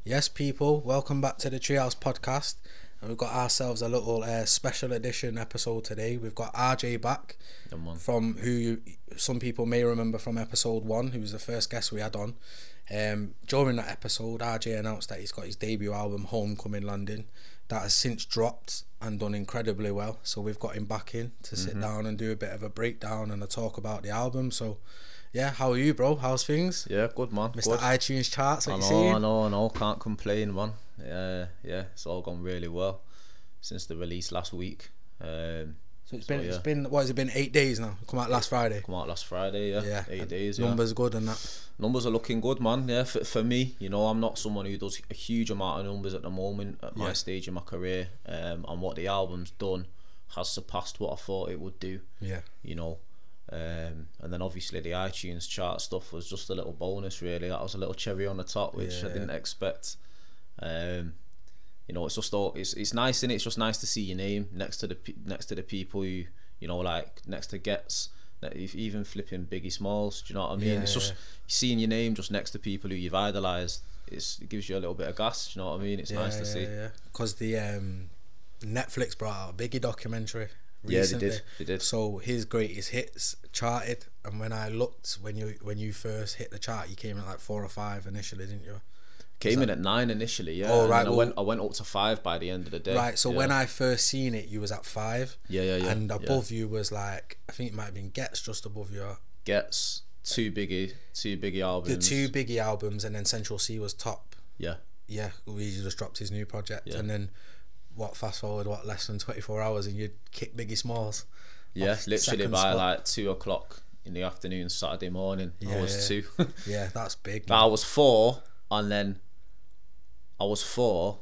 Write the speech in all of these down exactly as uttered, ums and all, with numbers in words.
Yes, people, welcome back to the Treehouse Podcast. And we've got ourselves a little uh, special edition episode today. We've got R J back, from who you, some people may remember from episode one, who was the first guest we had on. Um, during that episode, R J announced that he's got his debut album, Homecoming Landing, that has since dropped and done incredibly well. So we've got him back in to sit mm-hmm. down and do a bit of a breakdown and a talk about the album. So yeah, how are you, bro? How's things? Yeah, good, man. Mister Good. iTunes charts, like I you know, saying? I know, I know. Can't complain, man. Yeah, yeah. It's all gone really well since the release last week. Um, so it's so been, yeah. it's been, what has it been? Eight days now. Come out last Friday. Come out last Friday, yeah. Yeah. Eight and days. Numbers yeah. good and that. Numbers are looking good, man. Yeah, for, for me, you know, I'm not someone who does a huge amount of numbers at the moment at my Yeah. stage in my career. Um, and what the album's done has surpassed what I thought it would do. Yeah. You know. Um, and then obviously the iTunes chart stuff was just a little bonus, really. That was a little cherry on the top, which Yeah. I didn't expect. Um, you know, it's just all, it's it's nice, innit? It's just nice to see your name next to the pe- next to the people you you know, like next to Gets, that if even flipping Biggie Smalls. Do you know what I mean? Yeah, it's just yeah. seeing your name just next to people who you've idolised. It's, it gives you a little bit of gas. Do you know what I mean? It's yeah, nice to yeah, see. Yeah, because the um, Netflix brought out a Biggie documentary recently. Yeah, they did. They did. So his greatest hits charted, and when I looked, when you when you first hit the chart, you came in at like four or five initially, didn't you? Came that... in at nine initially, yeah. Oh, and right. then I well, went I went up to five by the end of the day. Right. So yeah. when I first seen it, you was at five. Yeah, yeah, yeah. And above yeah. you was like, I think it might have been Gets just above you. Gets two Biggie, two Biggie albums. The two Biggie albums, and then Central C was top. Yeah. Yeah. We just dropped his new project, Yeah. and then what? Fast forward, what? Less than twenty four hours, and you'd kick Biggie Smalls. Yeah, literally by spot. like two o'clock in the afternoon, Saturday morning. Yeah, I was yeah. two. Yeah, that's big. I was four, and then I was four,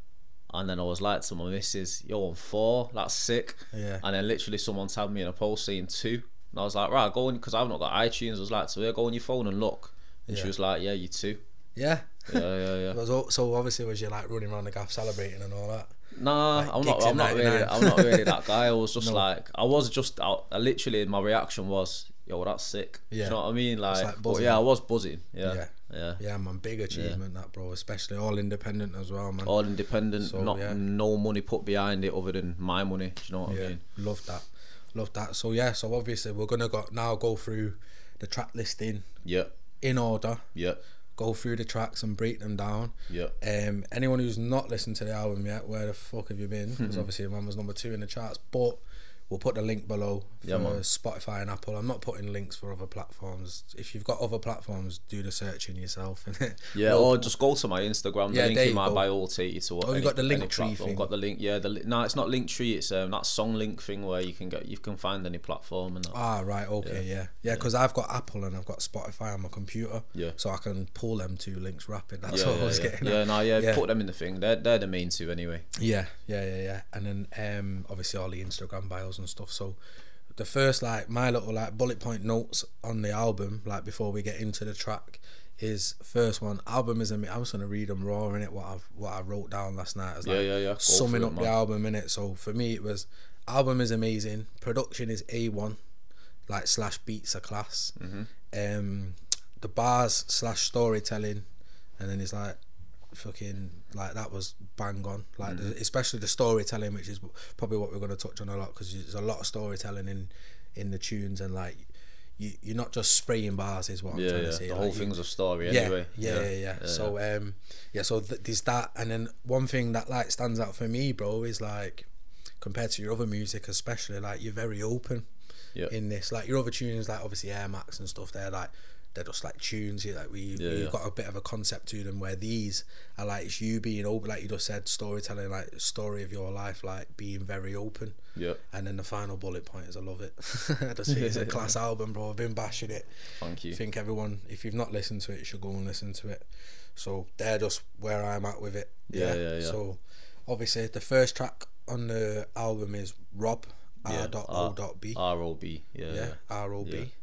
and then I was like to my missus, "Yo, I'm four. That's sick." Yeah. And then literally someone tagged me in a post saying two, and I was like, "Right, go on," because I've not got iTunes. I was like, "So yeah, go on your phone and look." And Yeah. she was like, "Yeah, you two." Yeah. Yeah, yeah, yeah. Was all, so obviously was you like running around the gaff celebrating and all that? Nah, Like I'm not. gigs in I'm not really. ninety-nine. I'm not really that guy. I was just No. like, I was just. I, I literally, my reaction was, "Yo, that's sick." Yeah. You know what I mean? Like, like but buzzing. yeah, I was buzzing. Yeah, Yeah. yeah. Yeah, man, big achievement that, bro. Especially all independent as well, man. All independent, So, not yeah. no money put behind it other than my money. Do you know what Yeah, I mean? love that, love that. So yeah, so obviously we're gonna go now go through the track listing Yeah, in order. yeah, Go through the tracks and break them down. yeah. Um, anyone who's not listened to the album yet, where the fuck have you been? Because obviously man was number two in the charts, but we'll put the link below for Yeah, man. Spotify and Apple. I'm not putting links for other platforms. If you've got other platforms, do the searching yourself. Yeah, We'll or put- just go to my Instagram. The Yeah, link there in you my go. bio will take you to what. Oh, you any, got the link any tree platform. thing. Got the link. Yeah, the li- no, it's not link tree. It's um that song link thing where you can get you can find any platform and that. Ah, right, okay, yeah, yeah, because I've got Apple and I've got Spotify on my computer, Yeah. so I can pull them two links rapid. That's yeah, what yeah, I was yeah. getting. Yeah, at. no, yeah, Yeah. Put them in the thing. They're they're the main two anyway. Yeah, yeah, yeah, yeah, and then um, obviously all the Instagram bios and stuff. So the first like my little like bullet point notes on the album, like before we get into the track, is first one. Album is amazing. I'm just gonna read them raw in it. What I've what I wrote down last night. As, like, Yeah, yeah, yeah. Go summing for it, up the man. album in it. So for me, it was album is amazing. Production is A one, like slash beats are class. Mm-hmm. Um, the bars slash storytelling, and then it's like fucking like that was bang on. Like Mm-hmm. the, especially the storytelling, which is probably what we're going to touch on a lot because there's a lot of storytelling in in the tunes, and like you you're not just spraying bars is what I'm Yeah, trying yeah. to say. The like, whole you- thing's a story yeah, anyway. yeah, yeah, yeah, yeah. So um, yeah, so th- there's that, and then one thing that like stands out for me, bro, is like compared to your other music, especially like you're very open Yeah. in this. Like your other tunes, like obviously Air Max and stuff, they're like they're just like tunes. You like we Yeah, you've yeah. got a bit of a concept to them. Where these are like it's you being open, like you just said, storytelling, like story of your life, like being very open. Yeah. And then the final bullet point is I love it. I just think it's a class album, bro. I've been bashing it. Thank you. I think everyone, if you've not listened to it, you should go and listen to it. So they're just where I'm at with it. Yeah, yeah, yeah. So obviously the first track on the album is Rob, Yeah, R.O.B. R O B. Yeah. Yeah, R O B. Yeah.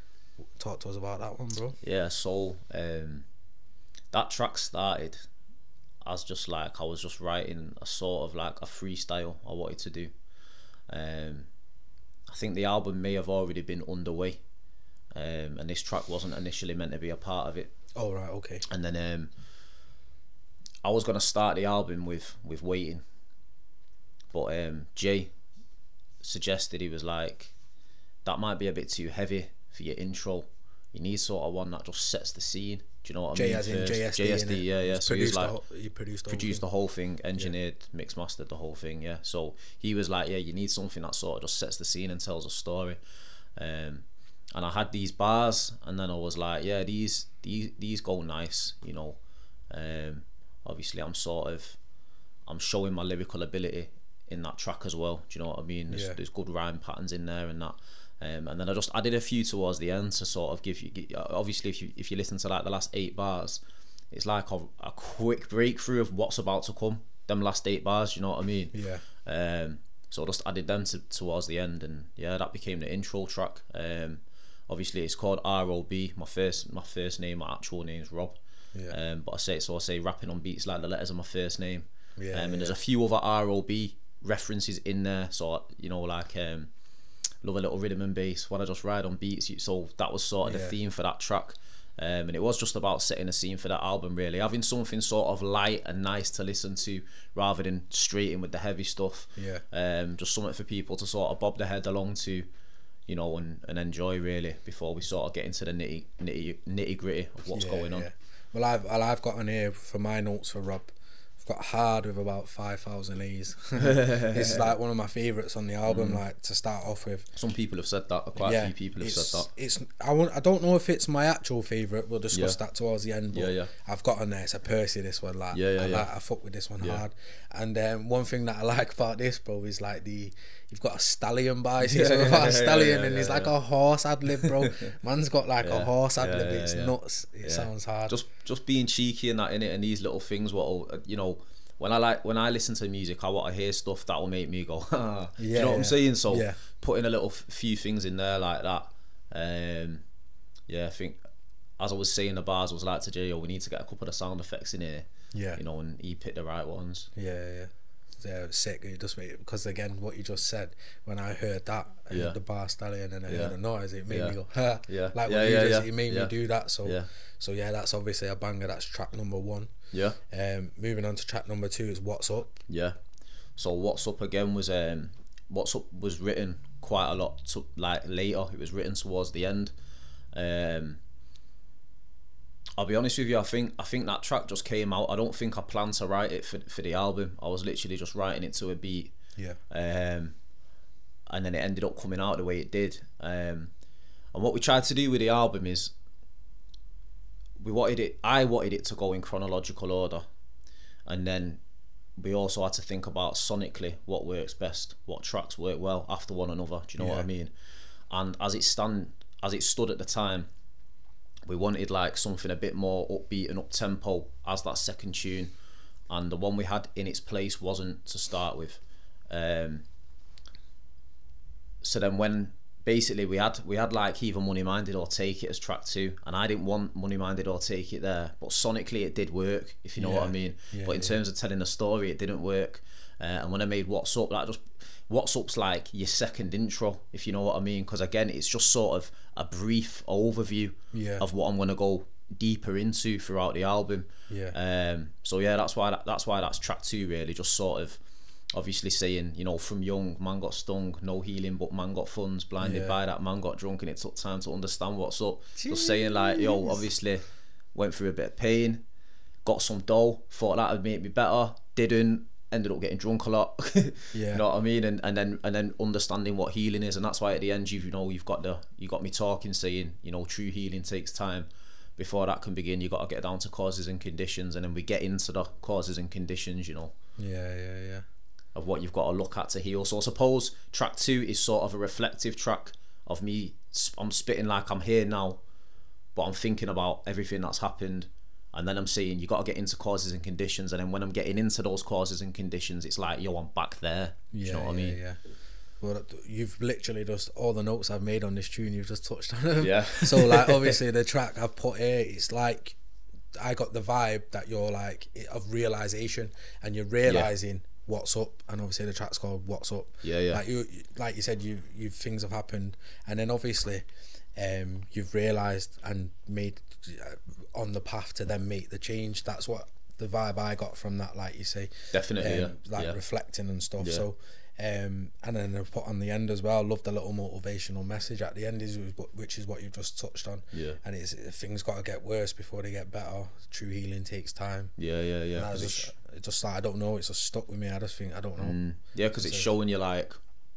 Talk to us about that one, bro. Yeah, so um, that track started as just like I was just writing a sort of like a freestyle I wanted to do. Um, I think the album may have already been underway, um, and this track wasn't initially meant to be a part of it. Oh right, okay. And then um, I was gonna start the album with with Waiting, but um, Jay suggested, he was like, that might be a bit too heavy for your intro. You need sort of one that just sets the scene. Do you know what J I mean? as in J S D, J S D, yeah, yeah. So he was like, whole, he produced, the, produced whole the whole thing, engineered, yeah. mixed mastered the whole thing, yeah. So he was like, yeah, you need something that sort of just sets the scene and tells a story. Um, and I had these bars, and then I was like, yeah, these these these go nice, you know. Um, obviously, I'm sort of, I'm showing my lyrical ability in that track as well. Do you know what I mean? There's, yeah. there's good rhyme patterns in there and that. Um, and then I just added a few towards the end to sort of give you, obviously if you if you listen to like the last eight bars, it's like a, a quick breakthrough of what's about to come, them last eight bars, you know what I mean? Yeah. Um, so I just added them to, towards the end, and yeah, that became the intro track. Um, obviously it's called R O B, my first my first name, my actual name's Rob. Yeah. Um, but I say, so I say rapping on beats like the letters of my first name. Yeah. Um, and yeah. there's a few other R O B references in there, so you know, like um, love a little rhythm and bass when I just ride on beats. So that was sort of yeah. the theme for that track. Um, and it was just about setting a scene for that album, really, having something sort of light and nice to listen to rather than straight in with the heavy stuff. Yeah. Um, just something for people to sort of bob their head along to, you know, and, and enjoy, really, before we sort of get into the nitty nitty nitty gritty of what's yeah, going on. Yeah. Well, I've well, I've got on here for my notes for Rob. Got hard with about five thousand E's. This is like one of my favourites on the album, mm. like to start off with. Some people have said that, quite yeah, a few people have said that. It's I want I don't know if it's my actual favourite. We'll discuss yeah. that towards the end. But yeah, yeah. I've got on there. It's a Percy. This one, like yeah, yeah, I, yeah. like, I fuck with this one yeah. hard. And um, one thing that I like about this, bro, is like the you've got a stallion by. You see yeah, something about yeah, a stallion, yeah, yeah, and yeah, he's like yeah. a horse ad lib, bro. Man's got like yeah, a horse ad lib. yeah, yeah, it's yeah. nuts. It yeah. sounds hard. Just just being cheeky and that in it, and these little things. What you know. When I like when I listen to music, I want to hear stuff that will make me go, ah. yeah, you know what yeah. I'm saying? So yeah. putting a little f- few things in there like that, um, yeah, I think as I was saying, the bars was like to Jay, oh, we need to get a couple of sound effects in here, yeah, you know, and he picked the right ones. Yeah, yeah, yeah, it was sick. It just made, because again, what you just said, when I heard that, I yeah. heard the bar stallion and I yeah. heard the noise, it made yeah. me go, ha, yeah, like yeah, what you yeah, just, yeah. it made yeah. me do that. So, yeah. so yeah, that's obviously a banger. That's track number one. Yeah. Um, moving on to track number two is What's Up. Yeah. So What's Up again was um, What's Up was written quite a lot to, like later. It was written towards the end. Um, I'll be honest with you. I think I think that track just came out. I don't think I planned to write it for for the album. I was literally just writing it to a beat. Yeah. Um, and then it ended up coming out the way it did. Um, and what we tried to do with the album is we wanted it. I wanted it to go in chronological order, and then we also had to think about sonically what works best, what tracks work well after one another. Do you know yeah. what I mean? And as it stand, as it stood at the time, we wanted like something a bit more upbeat and up tempo as that second tune, and the one we had in its place wasn't to start with. Um, so then when basically we had we had like either Money Minded or Take It as track two, and I didn't want Money Minded or Take It there, but sonically it did work, if you know yeah. what I mean. Yeah, but in yeah. terms of telling a story, it didn't work. Uh, and when I made What's Up, that just What's Up's like your second intro, if you know what I mean, because again it's just sort of a brief overview yeah. of what I'm gonna go deeper into throughout the album. Yeah. Um. So yeah, that's why that, that's why that's track two, really, just sort of obviously saying, you know, from young, man got stung, no healing, but man got funds, blinded yeah. by that, man got drunk, and it took time to understand what's up. Jeez. Just saying like, yo, obviously went through a bit of pain, got some dough, thought that would make me better, didn't, ended up getting drunk a lot. Yeah. You know what I mean? And and then and then understanding what healing is, and that's why at the end you've you know you've got the you got me talking, saying, you know, true healing takes time. Before that can begin, you got to get down to causes and conditions, and then we get into the causes and conditions, you know. Yeah, yeah, yeah. Of what you've got to look at to heal. So I suppose track two is sort of a reflective track of me. I'm spitting like I'm here now, but I'm thinking about everything that's happened, and then I'm saying you got to get into causes and conditions, and then when I'm getting into those causes and conditions, it's like, yo, I'm back there. Yeah, Do you know what yeah, I mean? Yeah. Well, you've literally just all the notes I've made on this tune, you've just touched on them. Yeah. So like, obviously the track I've put here, it's like I got the vibe that you're like of realization, and you're realizing. Yeah. What's up, and obviously the track's called What's Up. Yeah, yeah. Like you, like you said, you, you things have happened, and then obviously, um, you've realised and made uh, on the path to then make the change. That's what the vibe I got from that, like you say, definitely, um, yeah. like yeah. reflecting and stuff. Yeah. So, um, and then I put on the end as well. I love the little motivational message at the end, is which is what you've just touched on. Yeah. And it's things got to get worse before they get better. True healing takes time. Yeah, yeah, yeah. And I just, it just like I don't know. It's just stuck with me. I just think I don't know. Mm, yeah, because it's showing you like,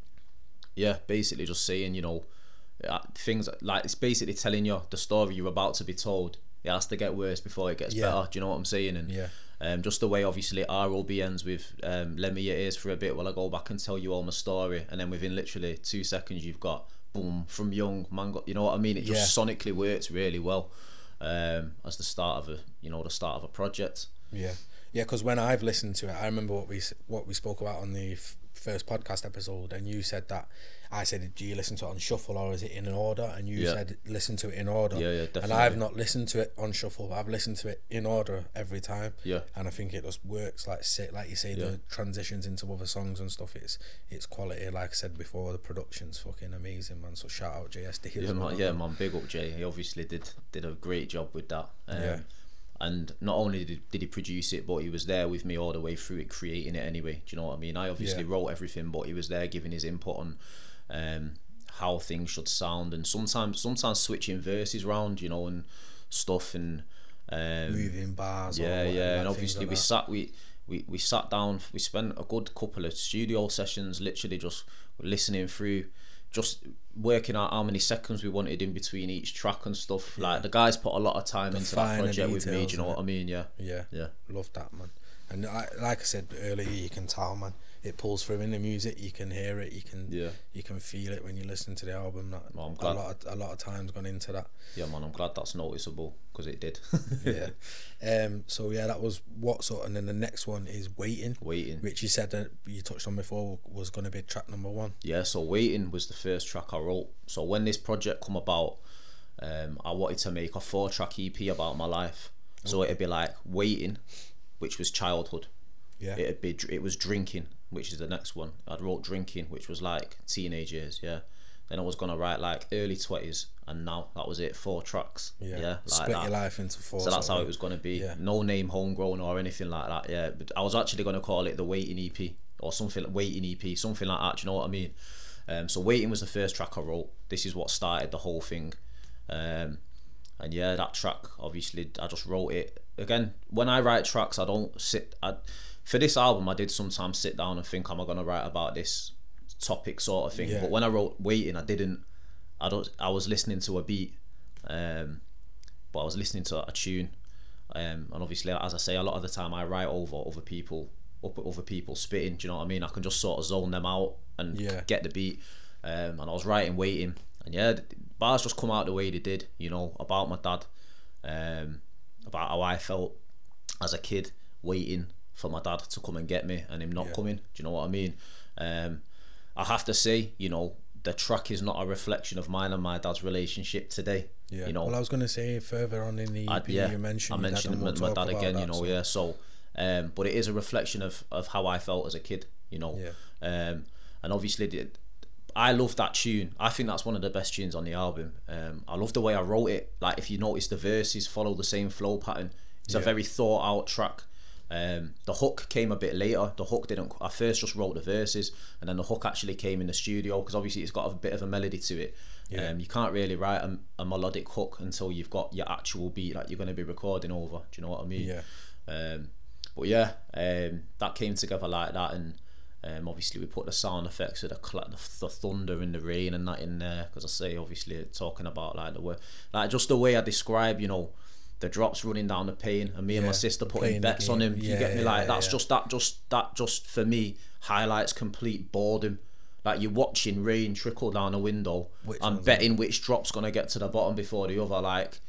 yeah, basically just saying, you know, things like it's basically telling you the story you're about to be told. It has to get worse before it gets Yeah. better. Do you know what I'm saying? And Yeah. um, just the way obviously R O B ends with um, lend me your ears for a bit while I go back and tell you all my story, and then within literally two seconds you've got boom from young man. Got, you know what I mean? It just yeah. sonically works really well um, as the start of a you know the start of a project. Yeah, yeah. Because when I've listened to it, I remember what we what we spoke about on the f- first podcast episode, and you said that. I said, do you listen to it on shuffle or is it in an order? And you yeah. said, listen to it in order. Yeah, yeah, definitely. And I've not listened to it on shuffle. I've listened to it in order every time. Yeah. And I think it just works. Like sit, like you say, yeah. the transitions into other songs and stuff. It's it's quality. Like I said before, the production's fucking amazing, man. So shout out J S D. Yeah, man, yeah, man. Big up Jay. He obviously did did a great job with that. Um, yeah. And not only did, did he produce it, but he was there with me all the way through it, creating it anyway. Do you know what I mean? I obviously yeah. wrote everything, but he was there giving his input on um, how things should sound, and sometimes sometimes switching verses around, you know, and stuff, and um, moving bars. Yeah, or yeah. like and obviously like we that. sat we, we we sat down. We spent a good couple of studio sessions, literally just listening through. Just working out how many seconds we wanted in between each track and stuff. Yeah. Like the guys put a lot of time the into that project with me. Do you know what I mean? Yeah, yeah, yeah. Love that, man. And I, like I said earlier, you can tell, man. It pulls through in the music. You can hear it. You can, yeah. you can feel it when you listen to the album. That well, I'm glad. a lot, of, a lot of time's gone into that. Yeah, man. I'm glad that's noticeable because it did. yeah. Um. So yeah, that was what sort. And then the next one is Waiting. Waiting. Which you said that you touched on before was going to be track number one. Yeah. So Waiting was the first track I wrote. So when this project come about, um, I wanted to make a four track E P about my life. So okay. it'd be like Waiting, which was childhood. Yeah. It'd be it was Drinking, which is the next one. I'd wrote Drinking, which was like teenage years. Yeah. Then I was gonna write like early twenties, and now that was it. Four tracks. Yeah. yeah like Split that. your life into four. So that's how it was gonna be. Yeah. No name, homegrown or anything like that. Yeah. But I was actually gonna call it the Waiting E P or something like Waiting E P, something like that. Do you know what I mean? Um. So Waiting was the first track I wrote. This is what started the whole thing. Um. And yeah, that track obviously I just wrote it again. When I write tracks, I don't sit. I for this album, I did sometimes sit down and think, am I gonna write about this topic sort of thing? Yeah. But when I wrote Waiting, I didn't. I don't. I was listening to a beat, um, but I was listening to a tune, um, and obviously, as I say, a lot of the time I write over other people, up other people spitting. Do you know what I mean? I can just sort of zone them out and yeah. get the beat. Um, and I was writing Waiting, and yeah, the bars just come out the way they did. You know, about my dad, um, about how I felt as a kid waiting for my dad to come and get me, and him not yeah. coming. Do you know what I mean? Um, I have to say, you know, the track is not a reflection of mine and my dad's relationship today. Yeah. You know, well, I was going to say further on in the E P, yeah, you mentioned I mentioned my dad, my dad again. That, you know, so. yeah. So, um, but it is a reflection of of how I felt as a kid. You know, yeah. um, and obviously, the, I love that tune. I think that's one of the best tunes on the album. Um, I love the way I wrote it. Like, if you notice, the verses follow the same flow pattern. It's yeah. a very thought out track. Um, the hook came a bit later. The hook didn't. I first just wrote the verses, and then the hook actually came in the studio because obviously it's got a bit of a melody to it. Yeah. Um, you can't really write a, a melodic hook until you've got your actual beat that you're going to be recording over. Do you know what I mean? Yeah. Um, but yeah, um, that came together like that, and um, obviously we put the sound effects of the, the the thunder and the rain and that in there because I say obviously talking about like the way, like just the way I describe, you know, the drops running down the pane, and me yeah, and my sister putting bets on him. Yeah, you get me? Like yeah, that's yeah. just that just that just for me highlights complete boredom. Like, you're watching rain trickle down a window. Which I'm betting it? which drop's gonna get to the bottom before the other. Like,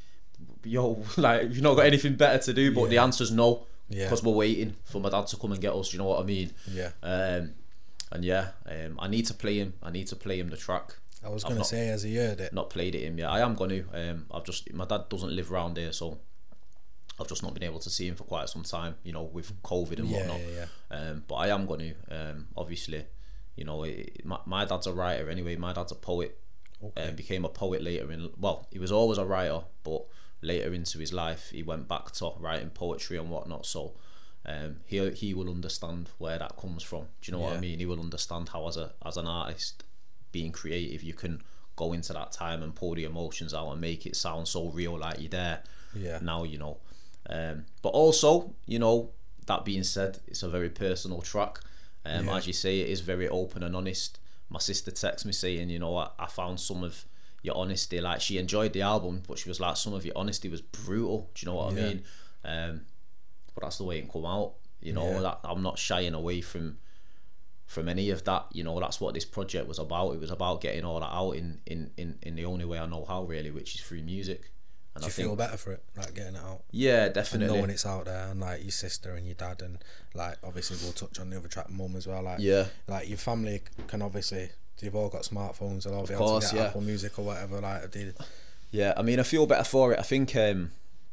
yo, like you've not got anything better to do. But yeah. the answer's no, because yeah. we're waiting for my dad to come and get us. Do you know what I mean? Yeah. Um, and yeah, um, I need to play him. I need to play him the track. I was gonna say, has he heard it? Not played it him yet. I am gonna. Um, I've just my dad doesn't live around here, so I've just not been able to see him for quite some time. You know, with COVID and yeah, whatnot. Yeah, yeah. Um, but I am gonna. Um, obviously, you know, it, my my dad's a writer anyway. My dad's a poet. Okay. Um, became a poet later in. Well, he was always a writer, but later into his life he went back to writing poetry and whatnot. So um, he he will understand where that comes from. Do you know yeah. what I mean? He will understand how as a as an artist, being creative, you can go into that time and pull the emotions out and make it sound so real, like you're there. Yeah. Now, you know. Um, but also, you know, that being said, it's a very personal track. Um, yeah. As you say, it is very open and honest. My sister texted me saying, you know, I, I found some of your honesty, like she enjoyed the album, but she was like, some of your honesty was brutal. Do you know what yeah. I mean? Um, but that's the way it come out. You know, yeah. that I'm not shying away from from any of that. You know, that's what this project was about. It was about getting all that out in in in, in the only way I know how, really, which is through music. And do you I think, feel better for it, like getting it out? Yeah, definitely. And knowing it's out there, and like your sister and your dad, and like obviously we'll touch on the other track, mum as well. Like yeah, like your family can obviously, you've all got smartphones, they'll all be of able course, to get yeah. Apple Music or whatever. Like I did. Yeah, I mean, I feel better for it. I think um,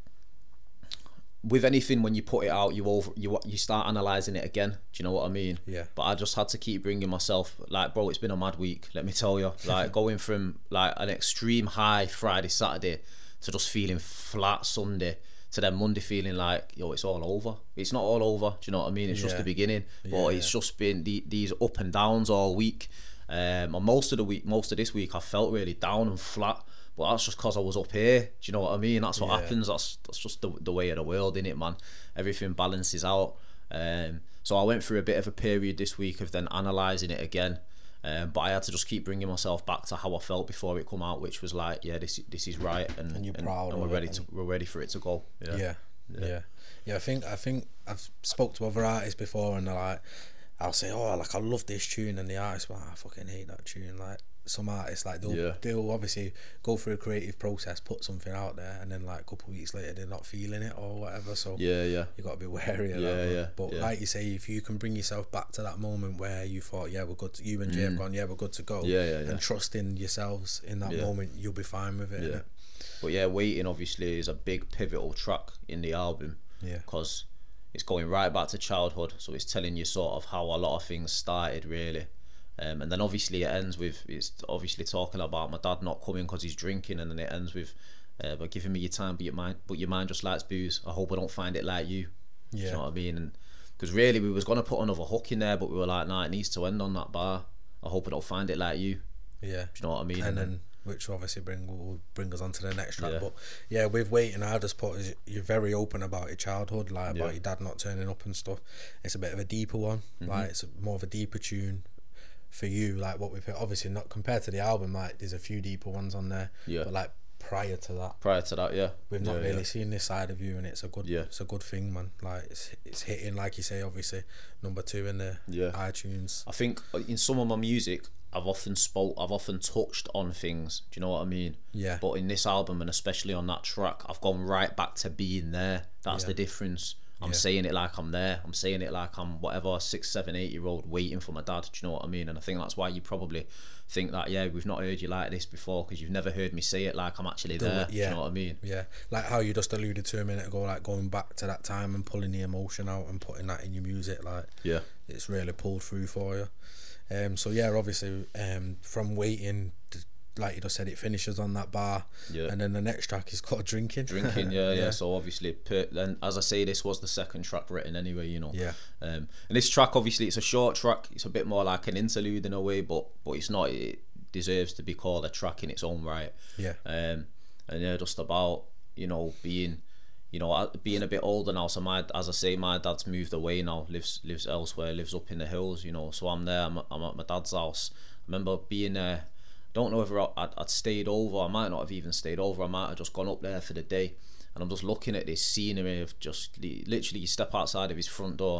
with anything, when you put it out, you over you you start analysing it again. Do you know what I mean? Yeah. But I just had to keep bringing myself, like, bro, it's been a mad week. Let me tell you, like going from like an extreme high Friday, Saturday, to just feeling flat Sunday, to then Monday feeling like, yo, it's all over. It's not all over. Do you know what I mean? It's yeah. just the beginning. But yeah, it's yeah. just been the, these up and downs all week. Um, and most of the week, most of this week, I felt really down and flat. But that's just because I was up here. Do you know what I mean? That's what yeah. happens. That's that's just the, the way of the world, innit, man? Everything balances out. Um, so I went through a bit of a period this week of then analysing it again. Um, but I had to just keep bringing myself back to how I felt before it come out, which was like, yeah, this this is right, and, and you're and, proud and we're of ready it to we're ready for it to go. Yeah. Yeah. yeah, yeah, yeah. I think I think I've spoke to other artists before, and they're like, I'll say, oh, like I love this tune, and the artist, well, I fucking hate that tune. Like some artists, like they'll yeah. they'll obviously go through a creative process, put something out there, and then like a couple of weeks later they're not feeling it or whatever. So yeah, yeah, you got to be wary of yeah, that. Yeah, but yeah. like you say, if you can bring yourself back to that moment where you thought, yeah, we're good. To, you and Jay mm. have gone, yeah, we're good to go. Yeah, yeah, yeah. And trusting yourselves in that yeah. moment, you'll be fine with it. Yeah. Innit? But yeah, Waiting obviously is a big pivotal track in the album. Yeah. Because it's going right back to childhood, so it's telling you sort of how a lot of things started, really. Um, and then obviously it ends with, it's obviously talking about my dad not coming because he's drinking, and then it ends with, uh, but giving me your time, but your mind, but your mind just likes booze. I hope I don't find it like you. Yeah. You know what I mean? And because really we was gonna put another hook in there, but we were like, nah, it needs to end on that bar. I hope I don't find it like you. Yeah. Do you know what I mean? And, and then, which obviously bring will bring us on to the next track. Yeah. But yeah, with Waiting, I just put is you're very open about your childhood, like about yeah. your dad not turning up and stuff. It's a bit of a deeper one, mm-hmm. like it's more of a deeper tune for you. Like what we've heard, obviously not compared to the album. Like there's a few deeper ones on there, yeah. But like prior to that, prior to that, yeah, we've not yeah, really yeah. seen this side of you, and it's a good, yeah. it's a good thing, man. Like it's it's hitting, like you say, obviously number two in the yeah. iTunes. I think in some of my music, I've often spoke, I've often touched on things. Do you know what I mean? Yeah. But in this album, and especially on that track, I've gone right back to being there. That's yeah. the difference. I'm yeah. saying it like I'm there. I'm saying it like I'm whatever, six, seven, eight year old waiting for my dad. Do you know what I mean? And I think that's why you probably think that, yeah, we've not heard you like this before, because you've never heard me say it like I'm actually there. Yeah. Do you know what I mean? Yeah. Like how you just alluded to a minute ago, like going back to that time and pulling the emotion out and putting that in your music. Like yeah, it's really pulled through for you. Um, so yeah, obviously, um, from Waiting, like you just said, it finishes on that bar, yeah. and then the next track is called Drinking. Drinking, yeah, yeah. yeah. So obviously, per, then as I say, this was the second track written anyway, you know. Yeah. Um, and this track, obviously, it's a short track. It's a bit more like an interlude in a way, but but it's not. It deserves to be called a track in its own right. Yeah. Um, and yeah, just about you know being. You know, being a bit older now, so my, as I say, my dad's moved away now, lives lives elsewhere, lives up in the hills, you know, so I'm there, I'm, I'm at my dad's house. I remember being there, I don't know if I'd, I'd stayed over, I might not have even stayed over, I might have just gone up there for the day, and I'm just looking at this scenery of just, literally you step outside of his front door,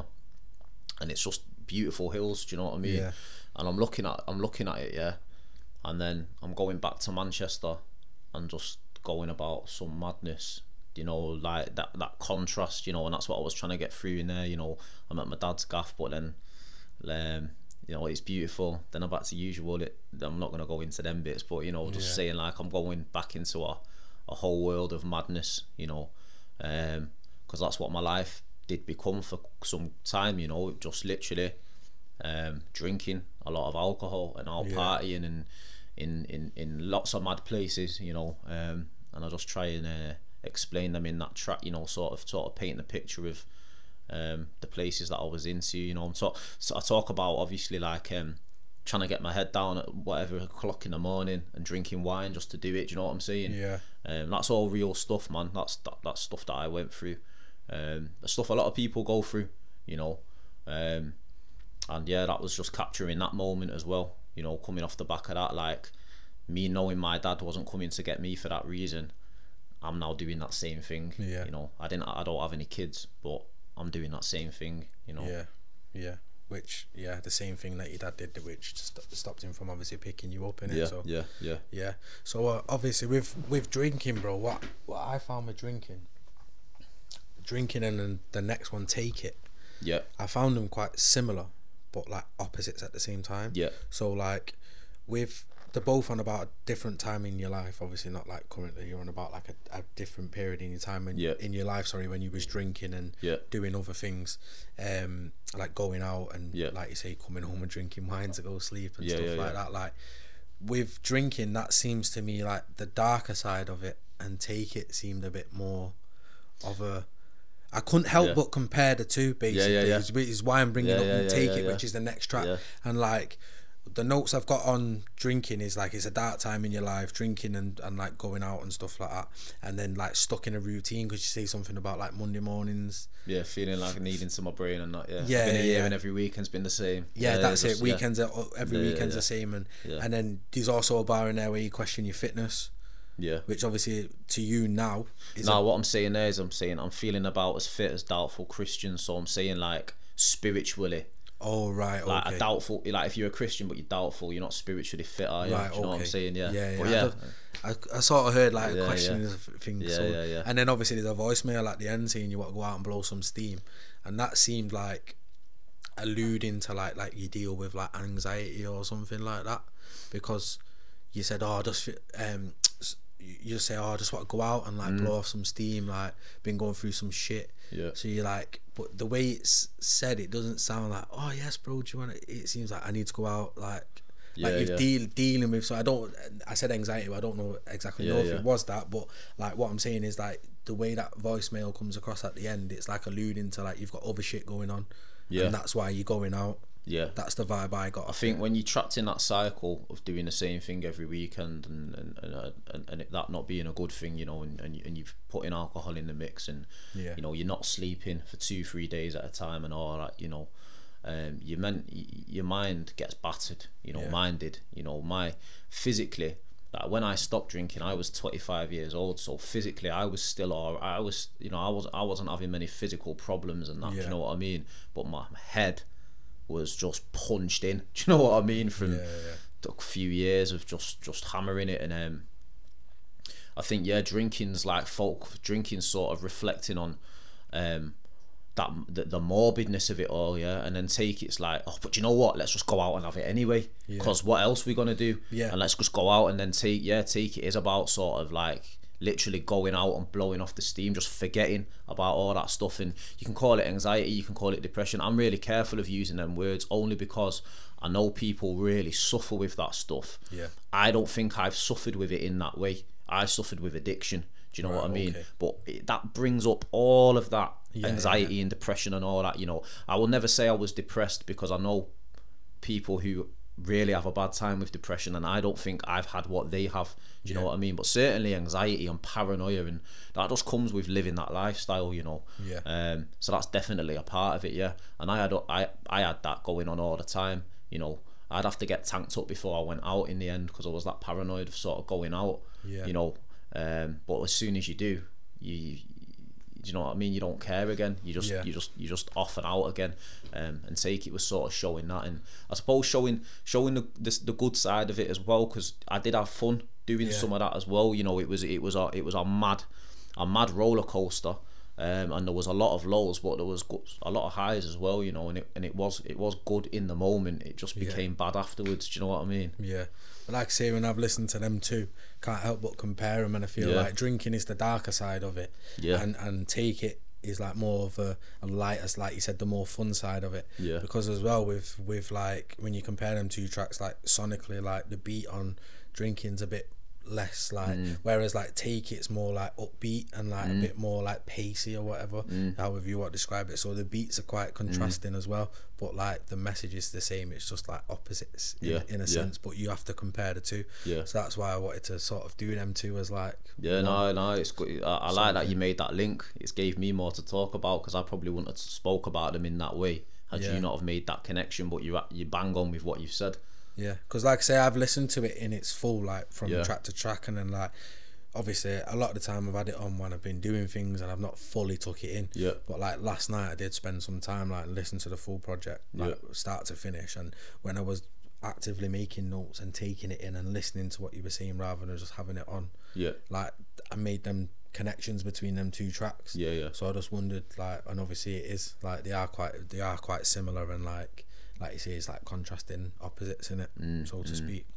and it's just beautiful hills, do you know what I mean? Yeah. And I'm looking at, I'm looking at it, yeah, and then I'm going back to Manchester, and just going about some madness. You know, like that that contrast, you know, and that's what I was trying to get through in there. You know, I'm at my dad's gaff, but then, um, you know, it's beautiful. Then I'm back to usual. It, I'm not gonna go into them bits, but you know, just yeah. saying like I'm going back into a, a whole world of madness. You know, um, because that's what my life did become for some time. You know, just literally, um, drinking a lot of alcohol and out yeah. partying and in in in lots of mad places. You know, um, and I just try and. Uh, explain them in that track, you know, sort of sort of paint the picture of um the places that I was into, you know. I'm talk, so I talk about obviously like um trying to get my head down at whatever o'clock in the morning and drinking wine just to do it. Do you know what I'm saying? Yeah. Um, that's all real stuff, man. That's that, that's stuff that I went through. Um, the stuff a lot of people go through, you know. Um, and yeah, that was just capturing that moment as well. You know, coming off the back of that, like me knowing my dad wasn't coming to get me for that reason. I'm now doing that same thing. Yeah. You know, I didn't. I don't have any kids, but I'm doing that same thing. You know. Yeah. Yeah. Which, yeah, the same thing that your dad did, which st- stopped him from obviously picking you up in it. Yeah, so, yeah, yeah, yeah. So uh, obviously with with drinking, bro, what what I found with drinking, drinking and then the next one, Take It. Yeah. I found them quite similar, but like opposites at the same time. Yeah. So like, with they're both on about a different time in your life. Obviously not like currently. You're on about like a, a different period in your time when yeah. in your life. Sorry, when you was drinking and yeah. doing other things, um, like going out and yeah. like you say, coming home and drinking wine to go sleep and yeah, stuff yeah, like yeah. that. Like with drinking, that seems to me like the darker side of it, and Take It seemed a bit more of a. I couldn't help yeah. but compare the two. Basically, yeah, yeah, yeah. Is, is why I'm bringing yeah, up yeah, yeah, Take yeah, It, yeah. which is the next track, yeah. and like. The notes I've got on drinking is like it's a dark time in your life, drinking and, and like going out and stuff like that, and then like stuck in a routine because you say something about like Monday mornings. Yeah, feeling like needing to my brain and that. Yeah, yeah, I've been yeah, a year yeah. and every weekend's been the same. Yeah, yeah that's just, it. Weekends yeah. are every yeah, weekend's yeah, the same, and yeah. and then there's also a bar in there where you question your fitness. Yeah. Which obviously to you now. Is now a, what I'm saying there is I'm saying I'm feeling about as fit as doubtful Christians, so I'm saying like spiritually. Oh right, okay. Like a doubtful, like if you're a Christian but you're doubtful, you're not spiritually fit, are you? Right, Do you know okay. what I'm saying? Yeah, yeah, yeah. But yeah. I, I, I sort of heard like yeah, a question yeah. of things. Yeah, so, yeah, yeah. And then obviously there's a voicemail at the end saying you want to go out and blow some steam, and that seemed like alluding to like like you deal with like anxiety or something like that, because you said, oh, just um, you just say, oh, I just want to go out and like mm. blow off some steam, like been going through some shit. Yeah. So you're like, but the way it's said, it doesn't sound like, oh yes, bro, do you want to? It seems like I need to go out, like, yeah, like you're yeah. deal, dealing with. So I don't. I said anxiety, but I don't know exactly yeah, know if yeah. it was that. But like what I'm saying is like the way that voicemail comes across at the end, it's like alluding to like you've got other shit going on, yeah, and that's why you're going out. Yeah, that's the vibe I got. I think it. When you're trapped in that cycle of doing the same thing every weekend and and and, and, and it, that not being a good thing, you know, and, and and you've put in alcohol in the mix, and yeah. you know you're not sleeping for two three days at a time and all that, you know, um, you meant your mind gets battered, you know, yeah. minded, you know, my physically. Like when I stopped drinking, I was twenty-five years old, so physically I was still, all I was, you know, I was I wasn't having many physical problems and that. Yeah. Do you know what I mean? But my head was just punched in. Do you know what I mean? From yeah, yeah. a few years of just just hammering it, and um, I think yeah, drinking's like folk drinking, sort of reflecting on um that the, the morbidness of it all, yeah, and then Take It's like, oh, but you know what? Let's just go out and have it anyway, because yeah. what else we gonna do? Yeah, and let's just go out and then take yeah, Take It is about sort of like literally going out and blowing off the steam, just forgetting about all that stuff. And you can call it anxiety, you can call it depression. I'm really careful of using them words only because I know people really suffer with that stuff. Yeah, I don't think I've suffered with it in that way. I suffered with addiction. Do you know right, what I mean? okay. But it, that brings up all of that yeah, anxiety yeah. and depression and all that. You know, I will never say I was depressed because I know people who really have a bad time with depression, and I don't think I've had what they have. Do you yeah. know what I mean? But certainly anxiety and paranoia, and that just comes with living that lifestyle, you know. Yeah. Um. So that's definitely a part of it, yeah. And I had I I had that going on all the time. You know, I'd have to get tanked up before I went out in the end because I was that paranoid of sort of going out. Yeah. You know. Um. But as soon as you do, you. You know what I mean? You don't care again. You just, yeah. you just, you just off and out again. Um, and Take It was sort of showing that, and I suppose showing, showing the the, the good side of it as well, because I did have fun doing yeah. some of that as well. You know, it was, it was a, it was a mad, a mad roller coaster, um, and there was a lot of lows, but there was a lot of highs as well. You know, and it, and it was, it was good in the moment. It just became yeah. bad afterwards. Do you know what I mean? Yeah. But like I say, when I've listened to them too, can't help but compare them, and I feel yeah. like drinking is the darker side of it, yeah. and and Take It is like more of a, a lighter, like you said, the more fun side of it. Yeah. Because as well with with like when you compare them two tracks, like sonically, like the beat on Drinking's a bit less like mm. whereas like Take It's more like upbeat and like mm. a bit more like pacey or whatever, mm. however you want to describe it. So the beats are quite contrasting mm. as well, but like the message is the same. It's just like opposites in, yeah. in a yeah. sense, but you have to compare the two. Yeah. So that's why I wanted to sort of do them two as like yeah no no it's good. I, I like that you made that link. It's gave me more to talk about, because I probably wouldn't have spoke about them in that way had yeah. you not have made that connection, but you you bang on with what you've said. Yeah, because like I say, I've listened to it in its full, like from yeah. track to track, and then like obviously a lot of the time I've had it on when I've been doing things and I've not fully took it in. Yeah. But like last night I did spend some time like listening to the full project, like yeah. start to finish, and when I was actively making notes and taking it in and listening to what you were saying rather than just having it on, yeah, like I made them connections between them two tracks. Yeah, yeah. So I just wondered, like, and obviously it is like they are quite they are quite similar, and like like you say, it's like contrasting opposites in it, mm, so to mm. speak.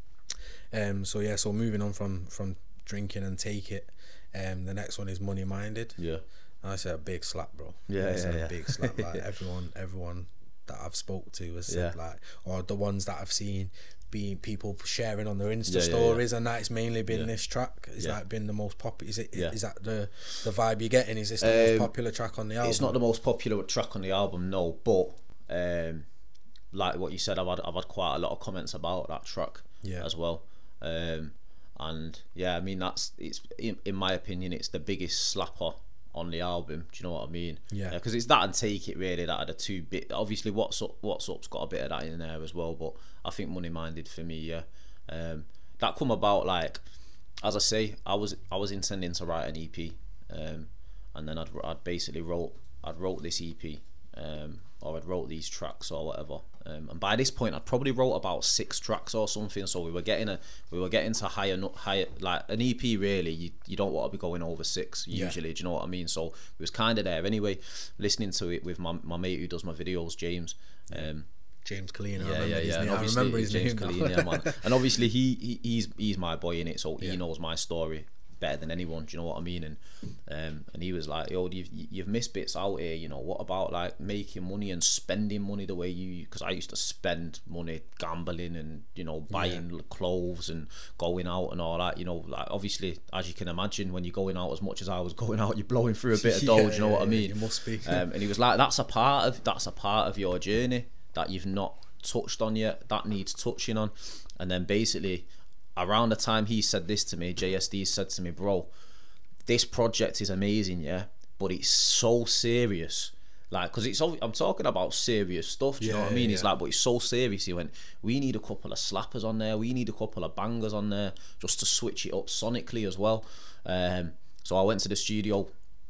Um. So yeah. So moving on from from Drinking and Take It, um. The next one is Money Minded. Yeah. And I said a big slap, bro. Yeah, it's yeah, a yeah. big slap. Like everyone, everyone that I've spoke to has said yeah. like, or the ones that I've seen being people sharing on their Insta yeah, stories, yeah, yeah. and that's mainly been yeah. this track. It's yeah. like been the most popular. Is it? Yeah. Is that the the vibe you're getting? Is this the um, most popular track on the album? It's not the most popular track on the album, no. But um, like what you said, I've had I've had quite a lot of comments about that track yeah. as well. Um, and yeah, I mean that's it's in, in my opinion, it's the biggest slapper on the album. Do you know what I mean? Yeah. Because uh, it's that and Take It really that are the two bit. Obviously, What's Up, What's Up's got a bit of that in there as well. But I think Money Minded for me, yeah. Um, that come about like, as I say, I was I was intending to write an E P, um, and then I'd I'd basically wrote I'd wrote this E P, um, or I'd wrote these tracks or whatever. Um, and by this point, I'd probably wrote about six tracks or something. So we were getting a, we were getting to higher, higher like an E P. Really, you you don't want to be going over six usually. Yeah. Do you know what I mean? So it was kind of there anyway. Listening to it with my my mate who does my videos, James. Um, James Colleen. Yeah, I yeah, yeah. Name. And I remember his James name. Colleen, yeah, man. And obviously he, he he's he's my boy in it, so yeah. he knows my story better than anyone. Do you know what I mean? And um and he was like, yo, you've you've missed bits out here. You know, what about like making money and spending money the way you? Because I used to spend money gambling and you know buying yeah. clothes and going out and all that. You know, like obviously as you can imagine, when you're going out as much as I was going out, you're blowing through a bit of dough. yeah, do you know yeah, what I mean? Yeah, you must be. um, and he was like, that's a part of that's a part of your journey that you've not touched on yet, that needs touching on. And then basically around the time he said this to me, J S D said to me, bro, this project is amazing, yeah, but it's so serious, like, because it's I'm talking about serious stuff, do you yeah, know what I mean? Yeah. He's like, but it's so serious. He went, we need a couple of slappers on there, we need a couple of bangers on there just to switch it up sonically as well. Um, so I went to the studio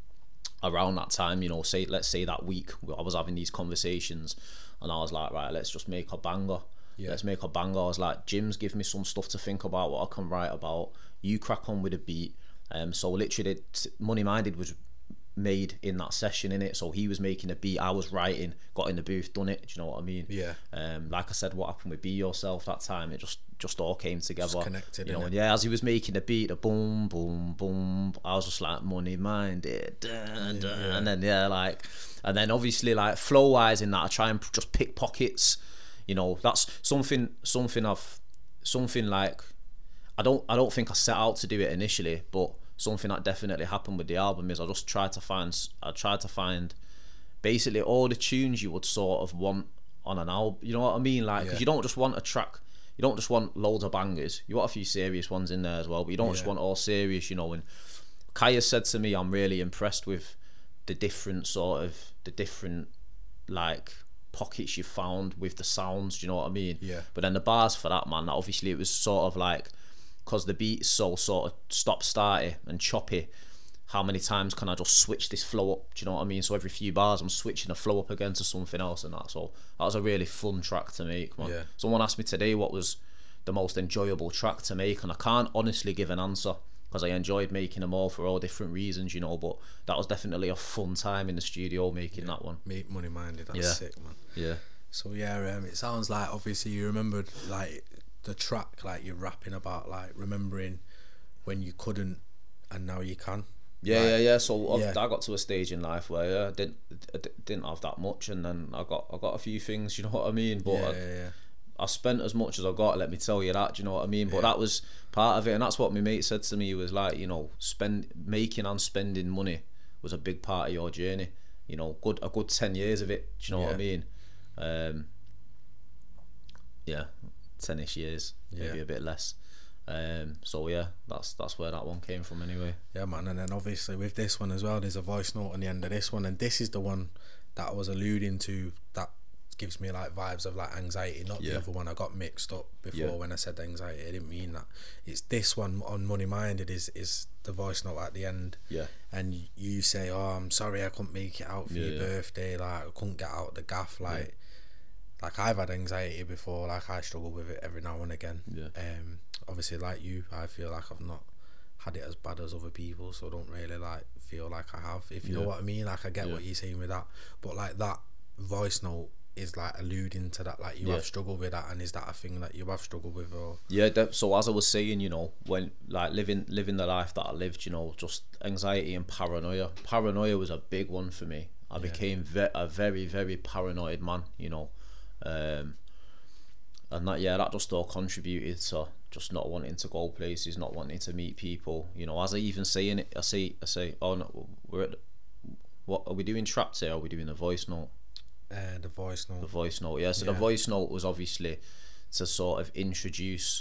around that time, you know, say let's say that week I was having these conversations, and I was like, right, let's just make a banger. Yeah. Let's make a banger. I was like, Jim's give me some stuff to think about, what I can write about. You crack on with a beat. Um, so literally, Money Minded was made in that session, in it. So he was making a beat, I was writing, got in the booth, done it. Do you know what I mean? Yeah. Um, like I said, what happened with Be Yourself that time, it just just all came together. Just connected, you know. And yeah, as he was making the beat, the boom, boom, boom, I was just like, Money Minded, dun, dun, yeah. and then yeah, like, and then obviously like flow wise in that, I try and just pick pockets. You know, that's something something I've something like I don't I don't think I set out to do it initially, but something that definitely happened with the album is I just tried to find I tried to find basically all the tunes you would sort of want on an album. You know what I mean? Like, because yeah. you don't just want a track, you don't just want loads of bangers. You want a few serious ones in there as well, but you don't yeah. just want all serious. You know, and Kaya said to me, I'm really impressed with the different sort of the different like pockets you found with the sounds. Do you know what I mean? Yeah. But then the bars for that, man, obviously it was sort of like, because the beat's so sort of stop starty and choppy, how many times can I just switch this flow up? Do you know what I mean? So every few bars I'm switching the flow up again to something else, and that. So that was a really fun track to make, man. Yeah. Someone asked me today what was the most enjoyable track to make, and I can't honestly give an answer because I enjoyed making them all for all different reasons, you know, but that was definitely a fun time in the studio making yeah. that one. Make Money Minded, that's yeah. sick, man. Yeah. So yeah, um, it sounds like obviously you remembered like the track, like you're rapping about like remembering when you couldn't and now you can. Yeah, like, yeah, yeah. So yeah. I got to a stage in life where yeah, I didn't I didn't have that much, and then I got I got a few things, you know what I mean? But yeah, I, yeah, yeah. I spent as much as I got, let me tell you that, do you know what I mean? But yeah. that was part of it, and that's what my mate said to me, was like, you know, spend making and spending money was a big part of your journey, you know, good a good ten years of it, do you know yeah. what I mean? Um, yeah, ten-ish years, yeah. maybe a bit less. Um, so yeah, that's that's where that one came from anyway. Yeah, man. And then obviously with this one as well, there's a voice note on the end of this one, and this is the one that I was alluding to that gives me like vibes of like anxiety, not yeah. the other one. I got mixed up before yeah. when I said anxiety. I didn't mean that. It's this one on Money Minded is is the voice note at the end. Yeah. And you say, "Oh, I'm sorry, I couldn't make it out for yeah, your yeah. birthday. Like I couldn't get out the gaff. Like, yeah. like I've had anxiety before. Like I struggle with it every now and again. Yeah. Um. Obviously, like you, I feel like I've not had it as bad as other people, so I don't really like feel like I have. If you yeah. know what I mean. Like I get yeah. what you're saying with that, but like that voice note is like alluding to that, like you yeah. have struggled with that, and is that a thing that you have struggled with? Or yeah, so as I was saying, you know, when like living living the life that I lived, you know, just anxiety and paranoia. Paranoia was a big one for me. I yeah. became ve- a very very paranoid man, you know, um, and that yeah, that just all contributed to just not wanting to go places, not wanting to meet people. You know, as I even say in it, I say I say, oh no, we're at, what are we doing? Trapped here? Or are we doing the voice note? Uh, the voice note. The voice note, yeah. So yeah. the voice note was obviously to sort of introduce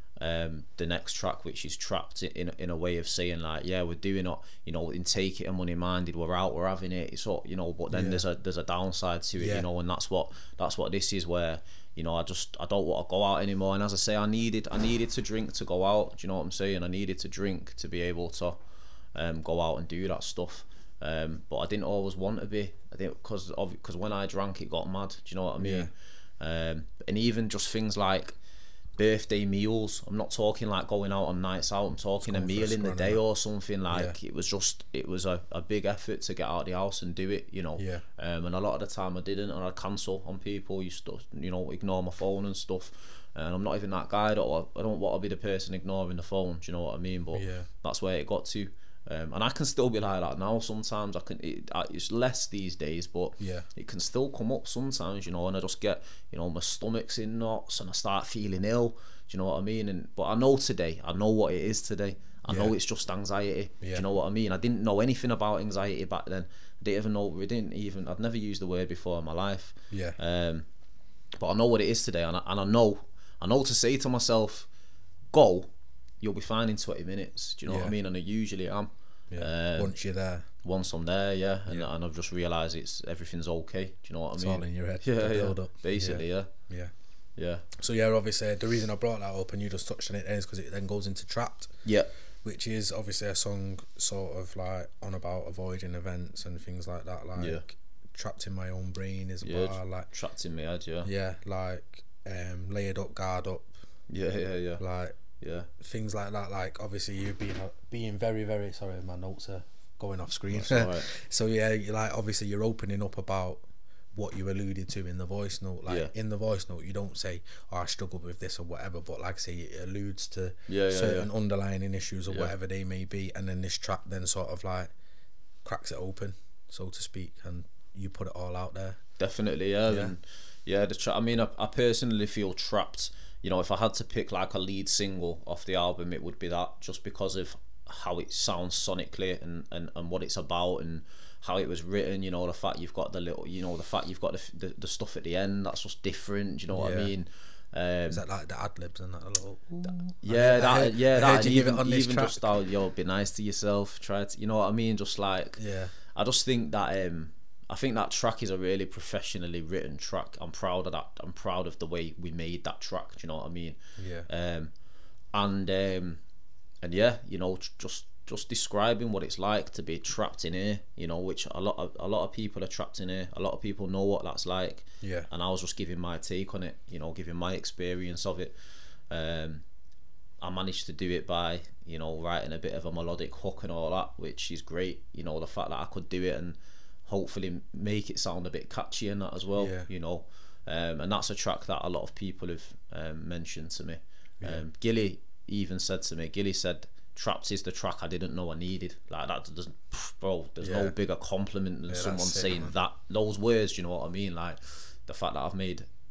um, the next track, which is Trapped, in in a way of saying like, yeah, we're doing it, you know, in Take It and Money Minded, we're out, we're having it. It's all, you know, but then yeah. there's a there's a downside to it, yeah. you know, and that's what that's what this is, where, you know, I just I don't want to go out anymore. And as I say, I needed I needed to drink to go out. Do you know what I'm saying? I needed to drink to be able to um, go out and do that stuff. Um, but I didn't always want to be. I think because of because when I drank, it got mad. Do you know what I mean? Yeah. Um, and even just things like birthday meals. I'm not talking like going out on nights out. I'm talking a meal in the day or something. Like yeah. it was just it was a, a big effort to get out of the house and do it. You know. Yeah. Um, and a lot of the time I didn't, and I'd cancel on people. Used to, you know, ignore my phone and stuff. And I'm not even that guy. I don't, I don't want to be the person ignoring the phone. Do you know what I mean? But yeah. that's where it got to. Um, and I can still be like that now sometimes. I can it, it's less these days, but yeah. it can still come up sometimes, you know, and I just get, you know, my stomach's in knots and I start feeling ill. Do you know what I mean? And but I know today, I know what it is today. I yeah. know it's just anxiety. Yeah. Do you know what I mean? I didn't know anything about anxiety back then. I didn't even know we didn't even I'd never used the word before in my life. Yeah. Um but I know what it is today, and I, and I know I know to say to myself, go, you'll be fine in twenty minutes. Do you know yeah. what I mean? And I usually am. Yeah. Um, once you're there. Once I'm there, yeah, and, yeah. and I've just realised it's everything's okay. Do you know what it's I mean? It's all in your head. Yeah, the yeah. build up. Basically, yeah. yeah, yeah, yeah. So yeah, obviously the reason I brought that up and you just touched on it is because it then goes into Trapped. Yeah. Which is obviously a song sort of like on about avoiding events and things like that. Like yeah. trapped in my own brain is yeah, about like trapped in my head. Yeah. Yeah, like um, layered up, guard up. Yeah, yeah, yeah. Like yeah, things like that. Like obviously you being being very, very sorry, my notes are going off screen. Right. So yeah, you like obviously you're opening up about what you alluded to in the voice note. Like yeah. in the voice note, you don't say, "Oh, I struggled with this" or whatever, but like I say, it alludes to yeah, yeah, certain yeah. underlying issues or yeah. whatever they may be, and then this track then sort of like cracks it open, so to speak, and you put it all out there. Definitely, yeah, yeah. And yeah, the tra- I mean, I, I personally feel Trapped. You know, if I had to pick like a lead single off the album, it would be that, just because of how it sounds sonically and, and, and what it's about and how it was written. You know, the fact you've got the little, you know, the fact you've got the the, the stuff at the end, that's just different. Do you know what yeah. I mean? Um, Is that like the ad libs and that a little? Yeah, I, that I heard, yeah, I that heard you even, give it on this even track. just how, yo, be nice to yourself. Try to, you know what I mean? Just like yeah, I just think that um, I think that track is a really professionally written track. I'm proud of that. I'm proud of the way we made that track. Do you know what I mean? Yeah. Um, and um, and yeah, you know, just. Just describing what it's like to be trapped in here, you know, which a lot of a lot of people are trapped in here. A lot of people know what that's like. Yeah. And I was just giving my take on it, you know, giving my experience of it. Um, I managed to do it by, you know, writing a bit of a melodic hook and all that, which is great. You know, the fact that I could do it and hopefully make it sound a bit catchy and that as well. Yeah. You know, um, and that's a track that a lot of people have um, mentioned to me. Yeah. Um, Gilly even said to me, Gilly said, Trapped is the track I didn't know I needed. Like that doesn't, bro. There's yeah. no bigger compliment than yeah, someone sick, saying man. that those words. You know what I mean? Like the fact that I've made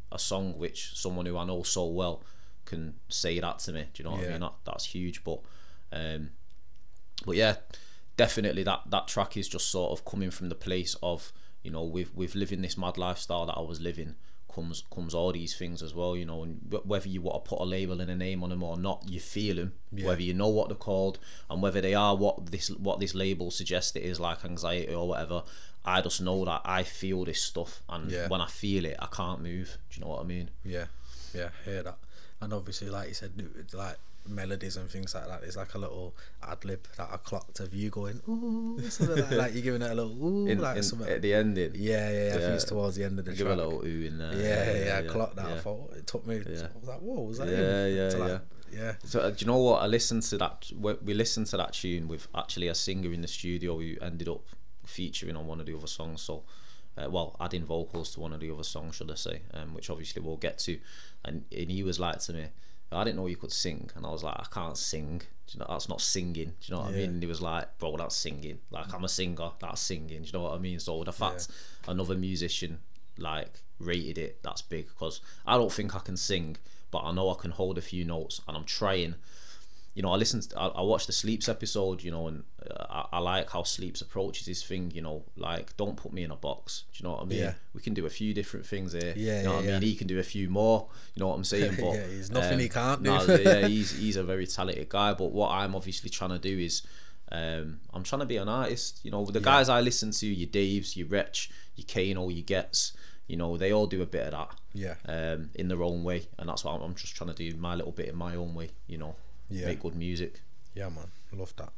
a song which someone who I know so well can say that to me. Do you know what yeah. I mean? That, that's huge. But um, but yeah, definitely that that track is just sort of coming from the place of, you know, with with living this mad lifestyle that I was living, comes comes all these things as well, you know. And whether you want to put a label and a name on them or not, you feel them. Yeah. Whether you know what they're called and whether they are what this what this label suggests it is, like anxiety or whatever. I just know that I feel this stuff, and yeah. when I feel it, I can't move. Do you know what I mean? Yeah, yeah, I hear that. And obviously, like you said, like melodies and things like that, there's like a little ad lib that I clocked of you going ooh, something like, like you're giving it a little ooh, in, like in, something at the ending. Yeah, yeah, yeah, yeah. I think it's towards the end of the Give track. a little ooh in there. Yeah, yeah, yeah, yeah, I clocked that. Yeah. I thought it took me. Yeah. I was like, whoa, was that yeah, him? Yeah, like, yeah, yeah. So uh, do you know what? I listened to that. We listened to that tune with actually a singer in the studio who ended up featuring on one of the other songs. So. Uh, well, adding vocals to one of the other songs, should I say, um, which obviously we'll get to. And, and he was like to me, I didn't know you could sing. And I was like, I can't sing. Do you know, that's not singing. Do you know what yeah. I mean? And he was like, bro, that's singing. Like, I'm a singer, that's singing. Do you know what I mean? So the fact yeah. another musician, like, rated it, that's big. Because I don't think I can sing, but I know I can hold a few notes, and I'm trying. You know, I listened, I, I watched the Sleeps episode, you know, and uh, I, I like how Sleeps approaches his thing, you know, like, don't put me in a box. Do you know what I mean? Yeah. We can do a few different things here. Yeah, you know yeah, what yeah. I mean? He can do a few more, you know what I'm saying? But yeah, there's nothing um, he can't do. No, yeah, he's he's a very talented guy. But what I'm obviously trying to do is, um, I'm trying to be an artist. You know, the yeah. guys I listen to, your Daves, your Wretch, your Kano, your Gets, you know, they all do a bit of that. Yeah. Um, in their own way, and that's what I'm, I'm just trying to do, my little bit in my own way. You know, yeah. make good music. Yeah, man, love that.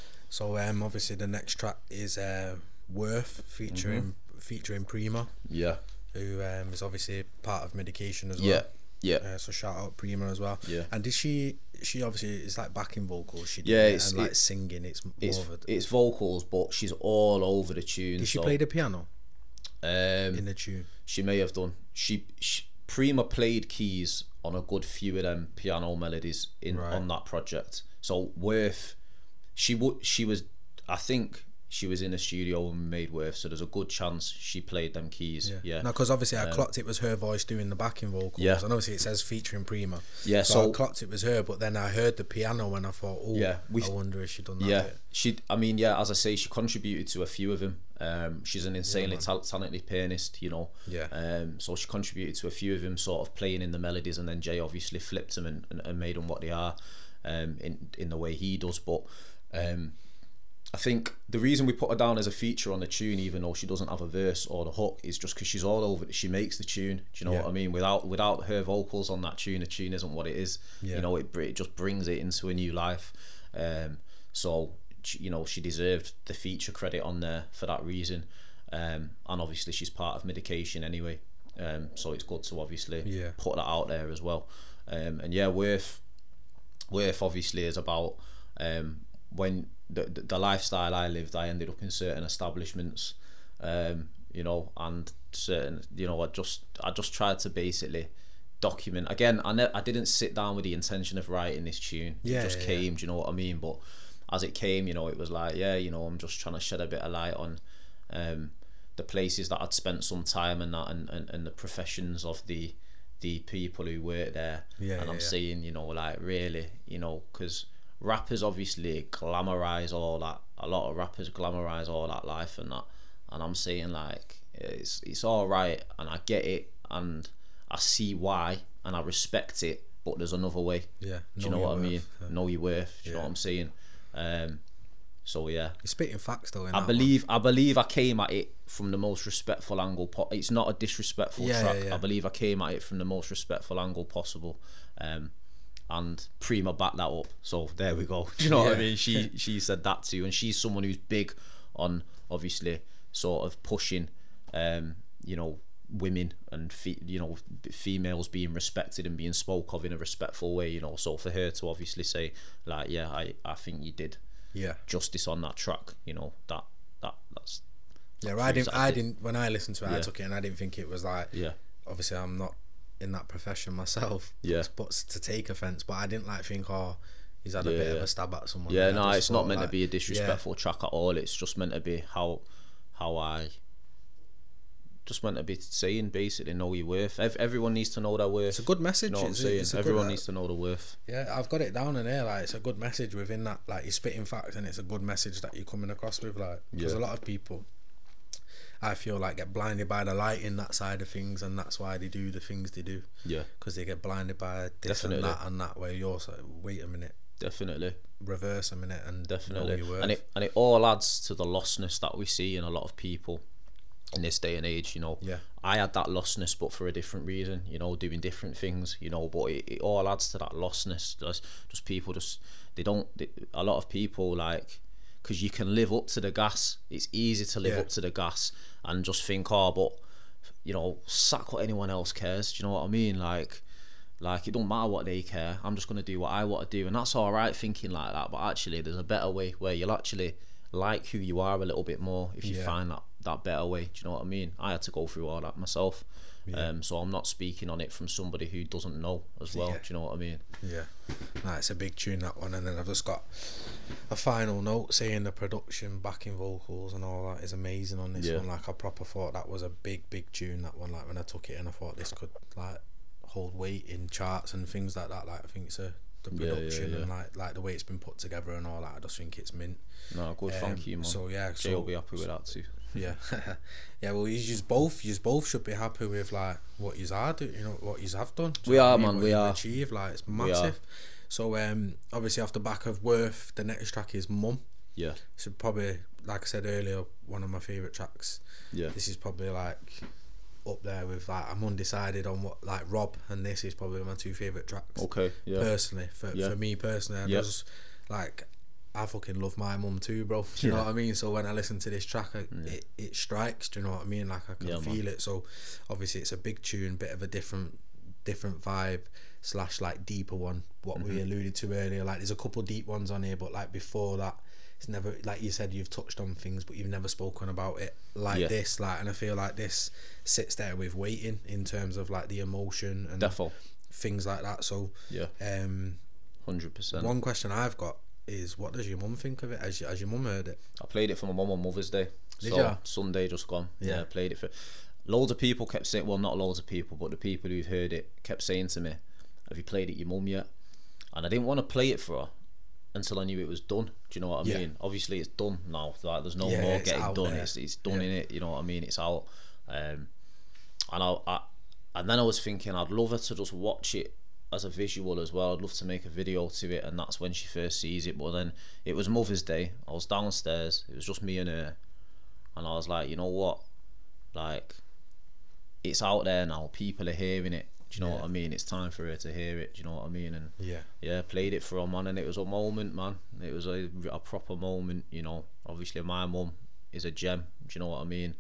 So um, obviously the next track is uh, Worth featuring mm-hmm. featuring Prima. Yeah. Who um, is obviously part of Medication as well. Yeah. Yeah. Uh, so shout out Prima as well. Yeah. And did she? She obviously is like backing vocals. She yeah, did it's, it, and like it's, singing. It's more it's, of a, it's vocals, but she's all over the tune. Did she so, play the piano? Um, in the tune. She may have done. She, she Prima played keys on a good few of them piano melodies in right. on that project. So Worth. She would. She was. I think she was in a studio and made Worth. So there's a good chance she played them keys. Yeah. yeah. No, because obviously I um, clocked it was her voice doing the backing vocals. Yeah. And obviously it says featuring Prima. Yeah. So, so I clocked it was her, but then I heard the piano and I thought, oh, yeah, I wonder if she done that. Yeah. Bit. She. I mean, yeah. As I say, she contributed to a few of them. Um, she's an insanely yeah, ta- talented pianist, you know. Yeah. Um, so she contributed to a few of them, sort of playing in the melodies, and then Jay obviously flipped them and, and, and made them what they are, um, in in the way he does. But um, I think the reason we put her down as a feature on the tune, even though she doesn't have a verse or the hook, is just because she's all over it. She makes the tune. Do you know yeah. what I mean? Without without her vocals on that tune, the tune isn't what it is. Yeah. You know, it it just brings it into a new life. Um, so. You know, she deserved the feature credit on there for that reason, um, and obviously she's part of Medication anyway, um, so it's good to obviously yeah. put that out there as well. Um, and yeah, Worth, Worth obviously is about um, when the, the the lifestyle I lived. I ended up in certain establishments, um, you know, and certain, you know, I just I just tried to basically document. Again, I ne- I didn't sit down with the intention of writing this tune. Yeah, it just yeah, came. yeah. Do you know what I mean? But as it came, you know, it was like, yeah, you know, I'm just trying to shed a bit of light on um, the places that I'd spent some time and that, and, and, and the professions of the the people who work there. Yeah, and yeah, I'm yeah. saying, you know, like really, you know, because rappers obviously glamorize all that. A lot of rappers glamorize all that life and that. And I'm saying like, it's it's all right, and I get it, and I see why, and I respect it. But there's another way. Yeah. Do you know what I mean? Yeah. Know your worth. Do you yeah. know what I'm saying? Um, so yeah, you're spitting facts though. In I that believe one. I believe I came at it from the most respectful angle. Po- it's not a disrespectful yeah, track. Yeah, yeah. I believe I came at it from the most respectful angle possible, um, and Prima backed that up. So there we go. Do you know yeah. what I mean? She she said that too, and she's someone who's big on obviously sort of pushing, um, you know, women and fe- you know females being respected and being spoke of in a respectful way, you know. So for her to obviously say like, yeah, I, I think you did yeah justice on that track, you know, that that that's yeah I didn't I didn't when I listened to it yeah. I took it and I didn't think it was like, yeah obviously I'm not in that profession myself, yeah but, but to take offense, but I didn't like think, oh, he's had a yeah, bit yeah. of a stab at someone. yeah no it's not meant like, to be a disrespectful yeah. track at all. It's just meant to be how how I just meant to be saying basically know your worth. Ev- everyone needs to know their worth. It's a good message. You know what I'm it's, saying? it's Everyone good, needs to know their worth. Yeah, I've got it down in there. Like, it's a good message within that. Like, you're spitting facts, and it's a good message that you're coming across with. Like, because yeah. a lot of people, I feel like, get blinded by the light in that side of things, and that's why they do the things they do. Yeah. Because they get blinded by this Definitely. and that and that. Where you're like, wait a minute. Definitely. Reverse a minute and Definitely. know your worth. And it and it all adds to the lostness that we see in a lot of people in this day and age. You know. Yeah. I had that lostness, but for a different reason. You know, doing different things. You know, but it, it all adds to that lostness. Just, just people just they don't. They, a lot of people like. Because you can live up to the gas. It's easy to live yeah. up to the gas and just think, oh, but, you know, sack what anyone else cares. Do you know what I mean? Like, like it don't matter what they care. I'm just going to do what I want to do. And that's all right thinking like that. But actually, there's a better way where you'll actually like who you are a little bit more if you yeah. find that, that better way. Do you know what I mean? I had to go through all that myself. Yeah. Um, so I'm not speaking on it from somebody who doesn't know as well. Yeah. Do you know what I mean? Yeah. Nah, it's a big tune, that one. And then I've just got a final note saying the production, backing vocals and all that is amazing on this yeah. one. Like, I proper thought that was a big, big tune, that one. Like, when I took it in, I thought this could like hold weight in charts and things like that. Like, I think it's a the production yeah, yeah, yeah. and like like the way it's been put together and all that. I just think it's mint. No, good. Um, thank you, man. So yeah, so, will be happy with that too. Yeah, yeah. Well, you just both, you both should be happy with like what you are doing. You know what you have done. We are, man. We are. Achieved, like, it's massive. So um, obviously off the back of Worth, the next track is Mum. Yeah. So probably, like I said earlier, one of my favourite tracks. Yeah. This is probably like up there with like, I'm undecided on what, like Rob, and this is probably my two favourite tracks. Okay. Yeah. Personally, for yeah. for me personally, I yeah. just like. I fucking love my mum too, bro. Do you yeah. know what I mean? So when I listen to this track, I, yeah. it, it strikes. Do you know what I mean? Like, I can yeah, feel man. it. So obviously it's a big tune, bit of a different different vibe slash like deeper one. What mm-hmm. we alluded to earlier. Like, there's a couple deep ones on here, but like before that, it's never, like you said, you've touched on things, but you've never spoken about it like yeah. this. Like, and I feel like this sits there with waiting in terms of like the emotion and Defo. things like that. So yeah, um, hundred percent. One question I've got is, what does your mum think of it? Has, has your mum heard it? I played it for my mum on Mother's Day. Did so ya? Sunday just gone. Yeah. yeah, I played it for. Loads of people kept saying, well, not loads of people, but the people who've heard it kept saying to me, "Have you played it your mum yet?" And I didn't want to play it for her until I knew it was done. Do you know what I yeah. mean? Obviously, it's done now. Like, there's no yeah, more getting done. There. It's it's done yeah. in it. You know what I mean? It's out. Um, and I, I and then I was thinking, I'd love her to just watch it as a visual as well. I'd love to make a video to it, and that's when she first sees it. But then it was Mother's Day. I was downstairs. It was just me and her, and I was like, you know what? Like, it's out there now. People are hearing it. Do you know yeah. what I mean? It's time for her to hear it. Do you know what I mean? And yeah, yeah, played it for her, man, and it was a moment, man. It was a, a proper moment. You know, obviously my mum is a gem. Do you know what I mean?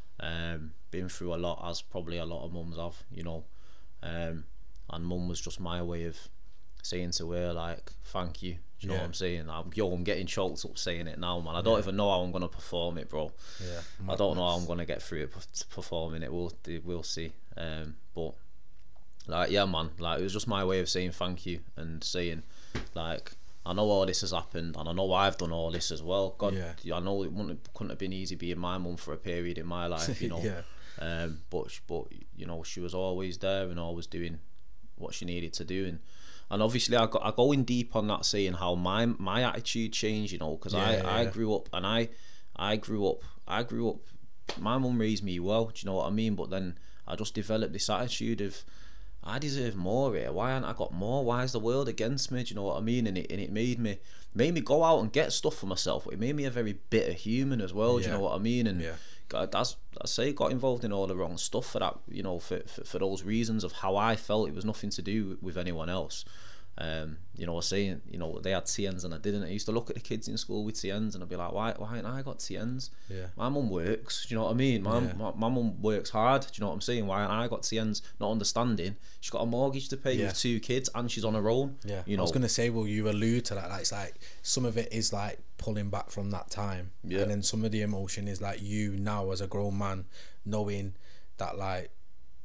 Um, been through a lot, as probably a lot of mums have. You know, um, and mum was just my way of saying to her, like, thank you. Do you know yeah. what I'm saying? I'm, yo, I'm getting choked up saying it now, man. I don't yeah. even know how I'm gonna perform it, bro. Yeah, I don't know how I'm gonna get through it performing it. We'll we'll see. Um, but like, yeah, man. Like, it was just my way of saying thank you and saying, like, I know all this has happened, and I know I've done all this as well. God, yeah. I know it wouldn't couldn't have been easy being my mum for a period in my life, you know. yeah. Um, but but you know, she was always there and always doing what she needed to do, and and obviously I got I go in deep on that, saying how my my attitude changed, you know, because yeah, I yeah, I yeah. grew up and I I grew up I grew up. My mum raised me well, do you know what I mean? But then I just developed this attitude of, I deserve more here. Why haven't I got more? Why is the world against me? Do you know what I mean? And it and it made me made me go out and get stuff for myself. It made me a very bitter human as well. Yeah. Do you know what I mean? And yeah. God, that's I say got involved in all the wrong stuff for that. You know, for for, for those reasons of how I felt. It was nothing to do with anyone else. Um, you know, I was saying, you know, they had T Ns and I didn't. I used to look at the kids in school with T Ns and I'd be like, why, why ain't I got T Ns? Yeah. My mum works. Do you know what I mean? My yeah. my, my mum works hard. Do you know what I'm saying? Why ain't I got T Ns? Not understanding. She's got a mortgage to pay yeah. with two kids and she's on her own. Yeah. You know. I was gonna say, well, you allude to that. Like, it's like some of it is like pulling back from that time, yeah. and then some of the emotion is like you now as a grown man knowing that, like,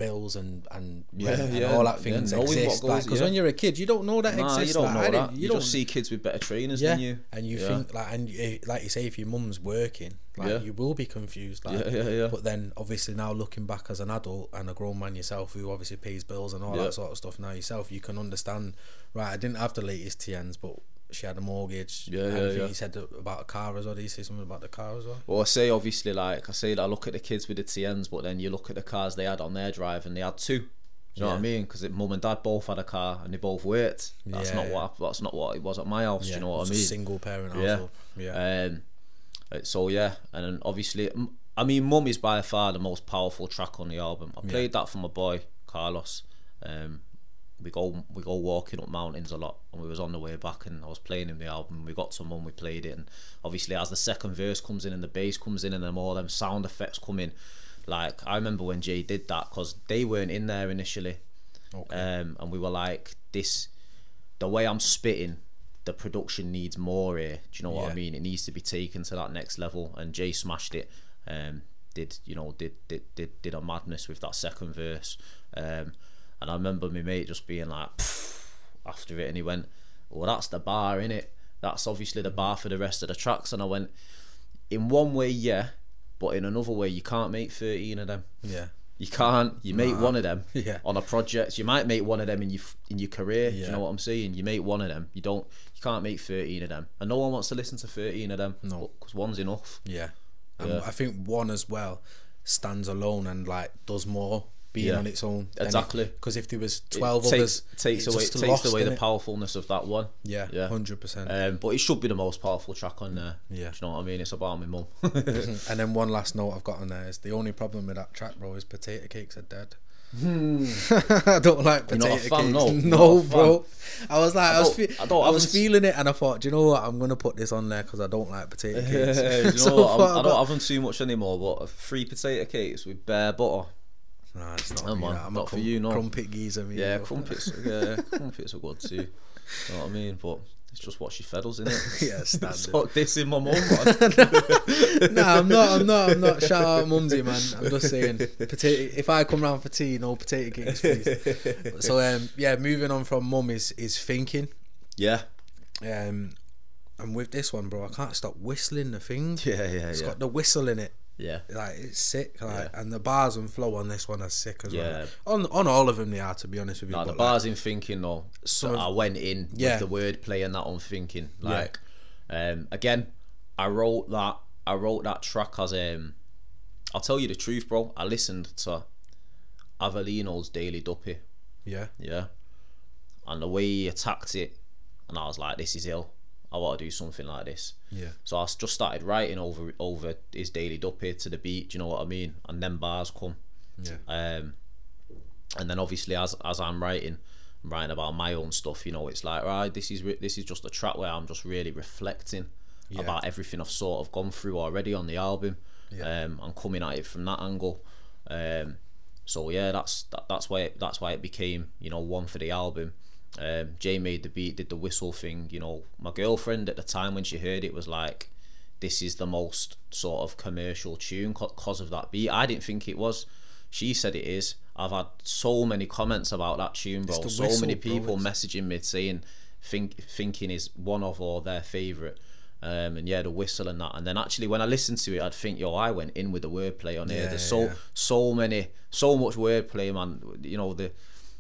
bills and and, yeah, and yeah, all that things yeah, exist. Like, because yeah. when you're a kid, you don't know that nah, exists. You don't like, know I that. You, you don't just see kids with better trainers yeah. than you, and you yeah. think like, and you, like you say, if your mum's working, like yeah. you will be confused. Like, yeah, yeah, yeah. But then, obviously, now looking back as an adult and a grown man yourself, who obviously pays bills and all yeah. that sort of stuff, now yourself, you can understand. Right, I didn't have the latest T Ns, but she had a mortgage. Yeah, yeah, yeah. You said about a car as well. Did you say something about the car as well? Well, I say obviously, like I say that I look at the kids with the T Ns, but then you look at the cars they had on their drive, and they had two. Do you know yeah. what I mean? Because mum and dad both had a car, and they both worked. That's yeah, not yeah. what. That's not what it was at my house. Yeah. Do you know what I mean? A single parent household. Yeah. yeah. Um. So yeah, and then obviously, I mean, Mum is by far the most powerful track on the album. I played yeah. that for my boy Carlos. Um. We go we go walking up mountains a lot, and we was on the way back, and I was playing him the album. We got to Mum, we played it, and obviously as the second verse comes in and the bass comes in and then all them sound effects come in, like I remember when Jay did that, because they weren't in there initially, okay. um, and we were like, this, the way I'm spitting, the production needs more here. Do you know what yeah. I mean? It needs to be taken to that next level, and Jay smashed it. Um, did you know did did did did a madness with that second verse. Um, And I remember my mate just being like, after it, and he went, well, that's the bar, innit? That's obviously the bar for the rest of the tracks. And I went, in one way, yeah, but in another way, you can't make thirteen of them. Yeah. You can't. You make nah. one of them yeah. on a project. You might make one of them in your in your career. Yeah. Do you know what I'm saying? You make one of them. You don't. You can't make thirteen of them. And no one wants to listen to thirteen of them. No. Because one's enough. Yeah. And yeah. I think one as well stands alone and like does more. Being yeah. on its own, exactly. Because if there was twelve it others, takes, takes away takes lost, away the powerfulness of that one. Yeah, yeah, hundred percent. Um, but it should be the most powerful track on there. Yeah, do you know what I mean? It's about my mum. And then one last note I've got on there is the only problem with that track, bro, is potato cakes are dead. Hmm. I don't like potato You're not a fan, cakes. No, no bro. I was like, I, I was, fe- I, I was feeling it, and I thought, do you know what? I'm gonna put this on there because I don't like potato cakes. you know so what? I, I don't have them too much anymore. But free potato cakes with bare butter. Nah, it's not, no, man, I'm not a crum- for you, no. Crumpet geezer, me. Yeah, crumpets, yeah, crumpets are good too. You know what I mean? But it's just what she feddles, isn't it? Yeah, standard. Stop dissing my mum, man. Nah, I'm not, I'm not, I'm not. Shout out Mumsy, man. I'm just saying, potato. If I come round for tea, no potato cakes, please. So, um, yeah, moving on from Mum is is thinking. Yeah. Um, and with this one, bro, I can't stop whistling the thing. Yeah, yeah, It's yeah. got the whistle in it. Yeah, like it's sick, like, yeah. and the bars and flow on this one are sick as yeah. well. On on all of them they are, to be honest with you. No, the but bars like, in Thinking though, some I went in yeah. with the wordplay and that on Thinking. Like, yeah. um, again, I wrote that. I wrote that track as um. I'll tell you the truth, bro. I listened to Avellino's Daily Duppy. Yeah, yeah, and the way he attacked it, and I was like, this is ill. I want to do something like this. Yeah. So I just started writing over over his Daily Duppy to the beat. Do you know what I mean? And then bars come. Yeah. Um, and then obviously as as I'm writing, I'm writing about my own stuff. You know, it's like, right, this is re- this is just a track where I'm just really reflecting yeah. about everything I've sort of gone through already on the album. Yeah. Um, I'm coming at it from that angle. Um, so yeah, that's that, that's why it, that's why it became, you know, one for the album. Um, Jay made the beat, did the whistle thing. You know, my girlfriend at the time when she heard it was like, this is the most sort of commercial tune because of that beat. I didn't think it was. She said it is. I've had so many comments about that tune, bro. So whistle, many people bro, messaging me saying think Thinking is one of or their favourite. Um, and yeah, the whistle and that. And then actually when I listened to it, I'd think, yo, I went in with the wordplay on here. Yeah, There's so yeah. so many, so much wordplay, man. You know, the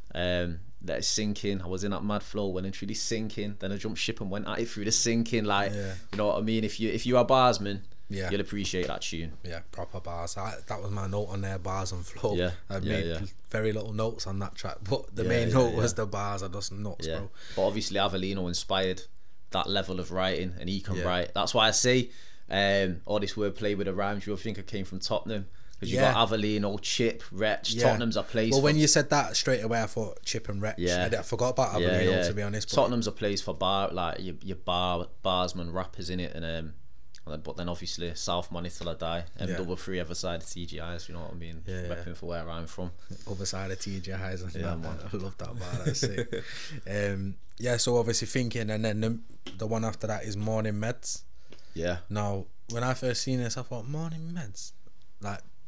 um that is sinking. I was in that mad flow, went into the sinking, then I jumped ship and went at it through the sinking. Like, yeah. you know what I mean? If you if you are barsman, yeah. you'll appreciate that tune. Yeah, proper bars. I, that was my note on there, bars and flow. Yeah, I yeah, made yeah. very little notes on that track, but the yeah, main yeah, note yeah. was the bars. I just nuts, yeah. bro. But obviously Avellino inspired that level of writing, and he can yeah. write. That's why I say um, all this wordplay with the rhymes. You'll think I came from Tottenham. Because yeah. you got Avellino, Chip, Wretch, yeah. Tottenham's a place. Well, for... when you said that straight away, I thought Chip and Wretch. Yeah. I, I forgot about Avellino, yeah, yeah. to be honest. But... Tottenham's a place for bar, like your, your bar, barsman, rappers in it, and um, but then obviously South Money Till I Die, M yeah. double three, other side of T G Is. You know what I mean? Yeah, repping yeah. for where I'm from. Other side of T G Is. And yeah, that, man. I love that bar. That's sick. um, yeah. So obviously Thinking, and then the, the one after that is Morning Meds. Yeah. Now, when I first seen this, I thought Morning Meds, like.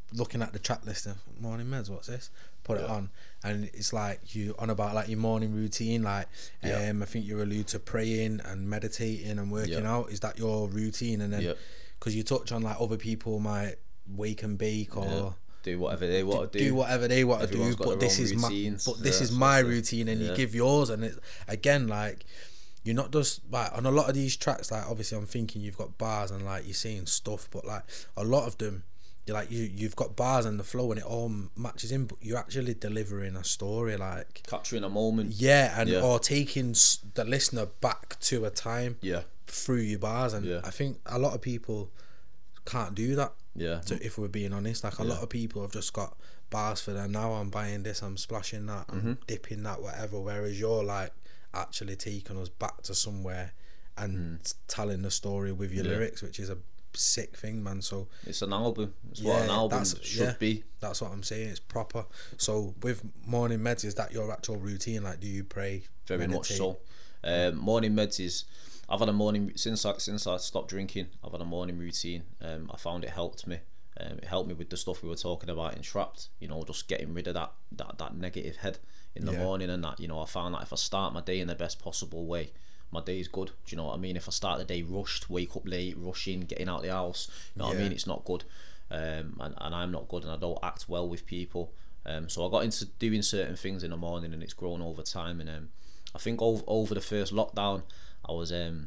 looking at the track list of Morning Meds, what's this? Put yeah. it on, and it's like you on about like your morning routine, like yeah. um I think you allude to praying and meditating and working yeah. out. Is that your routine? And then because yeah. you touch on like other people might wake and bake or yeah. do whatever they want to do, do whatever they want to do, but this is routines. my but this yeah, is my routine, and yeah. you give yours, and it again like you're not just like on a lot of these tracks, like obviously I'm thinking you've got bars and like you're saying stuff, but like a lot of them you're like you you've got bars and the flow and it all matches in, but you're actually delivering a story, like capturing a moment, yeah, and yeah. or taking the listener back to a time yeah through your bars, and yeah. I think a lot of people can't do that. Yeah. So if we're being honest, like a yeah. lot of people have just got bars for them. Now I'm buying this, I'm splashing that, I'm mm-hmm. dipping that, whatever. Whereas you're like actually taking us back to somewhere and mm. telling the story with your yeah. lyrics, which is a sick thing, man. So it's an album. It's yeah, what an album should yeah, be. That's what I'm saying. It's proper. So with Morning Meds, is that your actual routine? Like, do you pray? Very meditate? much so. Um, morning Meds is. I've had a morning since I since I stopped drinking. I've had a morning routine. Um, I found it helped me. Um, it helped me with the stuff we were talking about in Trapped. You know, just getting rid of that that that negative head in the yeah. morning, and that, you know, I found that if I start my day in the best possible way, my day is good. Do you know what I mean? If I start the day rushed, wake up late, rushing, getting out of the house, you know yeah. what I mean? It's not good. Um, and, and I'm not good, and I don't act well with people. Um, so I got into doing certain things in the morning, and it's grown over time. And um, I think over over the first lockdown, I was um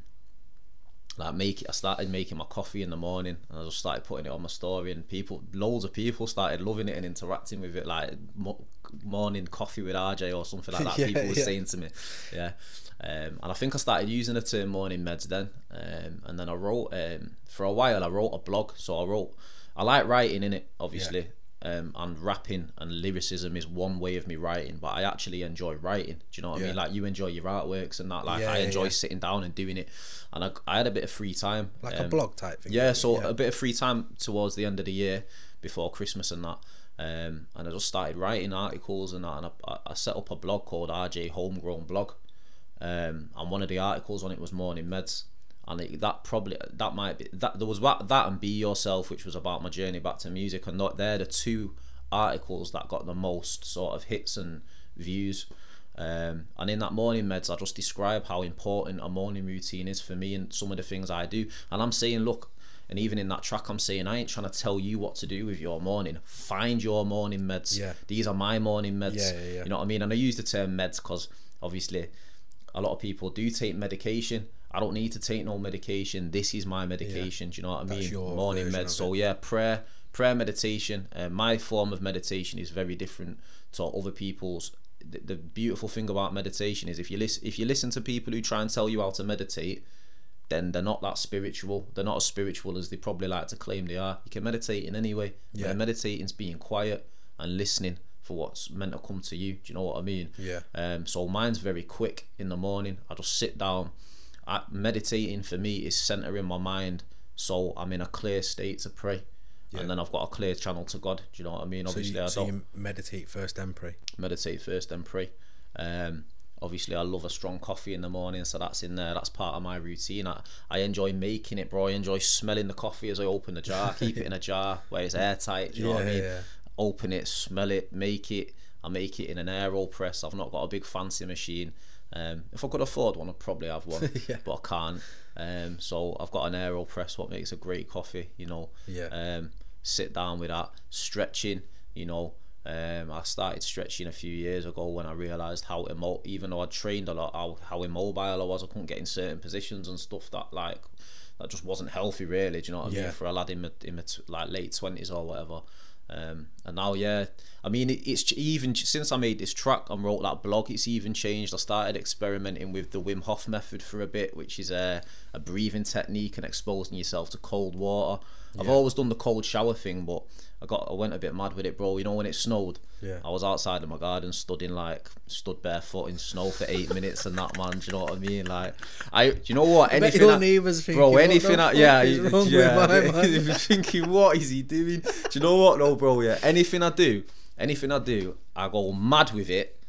like make I started making my coffee in the morning, and I just started putting it on my story, and people, loads of people started loving it and interacting with it, like mo morning coffee with R J or something like that. yeah, people were yeah. saying to me, yeah. Um, and I think I started using the term Morning Meds then, um, and then I wrote um, for a while. I wrote a blog, so I wrote. I like writing in it, obviously. Yeah. Um, and rapping and lyricism is one way of me writing, but I actually enjoy writing. Do you know what yeah. I mean? Like, you enjoy your artworks and that. Like, yeah, I enjoy yeah. sitting down and doing it, and I, I had a bit of free time, like um, a blog type thing. Yeah, so yeah. a bit of free time towards the end of the year, before Christmas and that. Um, and I just started writing articles and that, and I, I set up a blog called R J Homegrown Blog. Um, and one of the articles on it was Morning Meds. And it, that probably that might be that there was that, that and Be Yourself, which was about my journey back to music, and not they're the two articles that got the most sort of hits and views. Um, and in that Morning Meds, I just describe how important a morning routine is for me and some of the things I do. And I'm saying, look, and even in that track, I'm saying, I ain't trying to tell you what to do with your morning. Find your morning meds. Yeah. These are my morning meds. Yeah, yeah, yeah. You know what I mean? And I use the term meds because obviously a lot of people do take medication. I don't need to take no medication. This is my medication. Yeah. Do you know what I That's mean? Your morning meds. So yeah, prayer, prayer, meditation. Uh, my form of meditation is very different to other people's. The, the beautiful thing about meditation is if you listen, if you listen to people who try and tell you how to meditate, then they're not that spiritual. They're not as spiritual as they probably like to claim they are. You can meditate in any way. Yeah. Meditating is being quiet and listening for what's meant to come to you. Do you know what I mean? Yeah. Um. So mine's very quick in the morning. I just sit down. I, meditating for me is centering my mind, so I'm in a clear state to pray, yeah. and then I've got a clear channel to God. Do you know what I mean? Obviously, so you, I so don't you meditate first, then pray. Meditate first, then pray. Um, obviously, I love a strong coffee in the morning, so that's in there. That's part of my routine. I, I enjoy making it, bro. I enjoy smelling the coffee as I open the jar. Keep it in a jar where it's airtight. Do you know yeah, what I mean? Yeah. Open it, smell it, make it. I make it in an AeroPress. I've not got a big fancy machine. Um, if I could afford one, I'd probably have one, yeah. but I can't. Um, so I've got an AeroPress, what makes a great coffee, you know. Yeah. Um, sit down with that, stretching, you know. Um, I started stretching a few years ago when I realised how immo even though I'd trained a lot, how, how immobile I was. I couldn't get in certain positions and stuff that like that just wasn't healthy, really. Do you know what I yeah. mean? For a lad in my, in my like late twenties or whatever. Um, and now, yeah, I mean, it, it's even since I made this track and wrote that blog, it's even changed. I started experimenting with the Wim Hof method for a bit, which is a, a breathing technique and exposing yourself to cold water. Yeah. I've always done the cold shower thing, but I got I went a bit mad with it, bro. You know, when it snowed, yeah. I was outside of my garden, stood in like stood barefoot in snow for eight minutes and that, man. Do you know what I mean? Like, I, do you know what? Anything, your I, neighbours thinking, bro. Anything, I, yeah, yeah. My thinking, what is he doing? Do you know what, no, bro? Yeah, anything I do, anything I do, I go mad with it,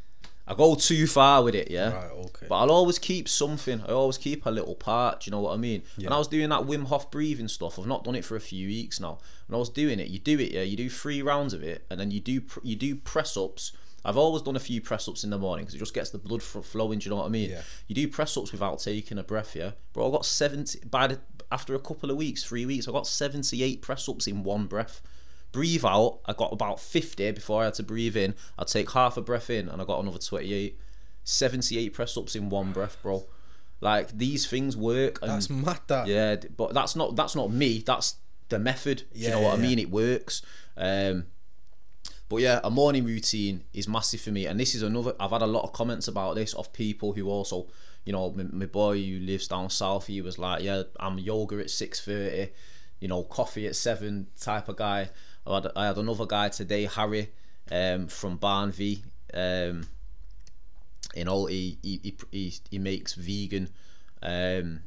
I go too far with it, yeah. Right, okay. But I'll always keep something. I always keep a little part. Do you know what I mean? Yeah. And I was doing that Wim Hof breathing stuff. I've not done it for a few weeks now. And I was doing it. You do it, yeah. You do three rounds of it, and then you do you do press ups. I've always done a few press ups in the morning because it just gets the blood flowing. Do you know what I mean? Yeah. You do press ups without taking a breath, yeah. Bro, I got seventy by the after a couple of weeks, three weeks. I got seventy-eight press ups in one breath. Breathe out. I got about fifty before I had to breathe in. I'd take half a breath in, and I got another twenty-eight. seventy-eight press ups in one breath, bro. Like, these things work. And that's mad, that. Yeah, but that's not that's not me. That's the method. Do yeah, you know yeah, what I yeah. mean? It works. Um, but yeah, a morning routine is massive for me. And this is another. I've had a lot of comments about this of people who also, you know, my, my boy who lives down south. He was like, yeah, I'm yoga at six thirty. You know, coffee at seven type of guy. I had I had another guy today, Harry, um, from Barnvey. Um, You know, he he he he makes vegan, um,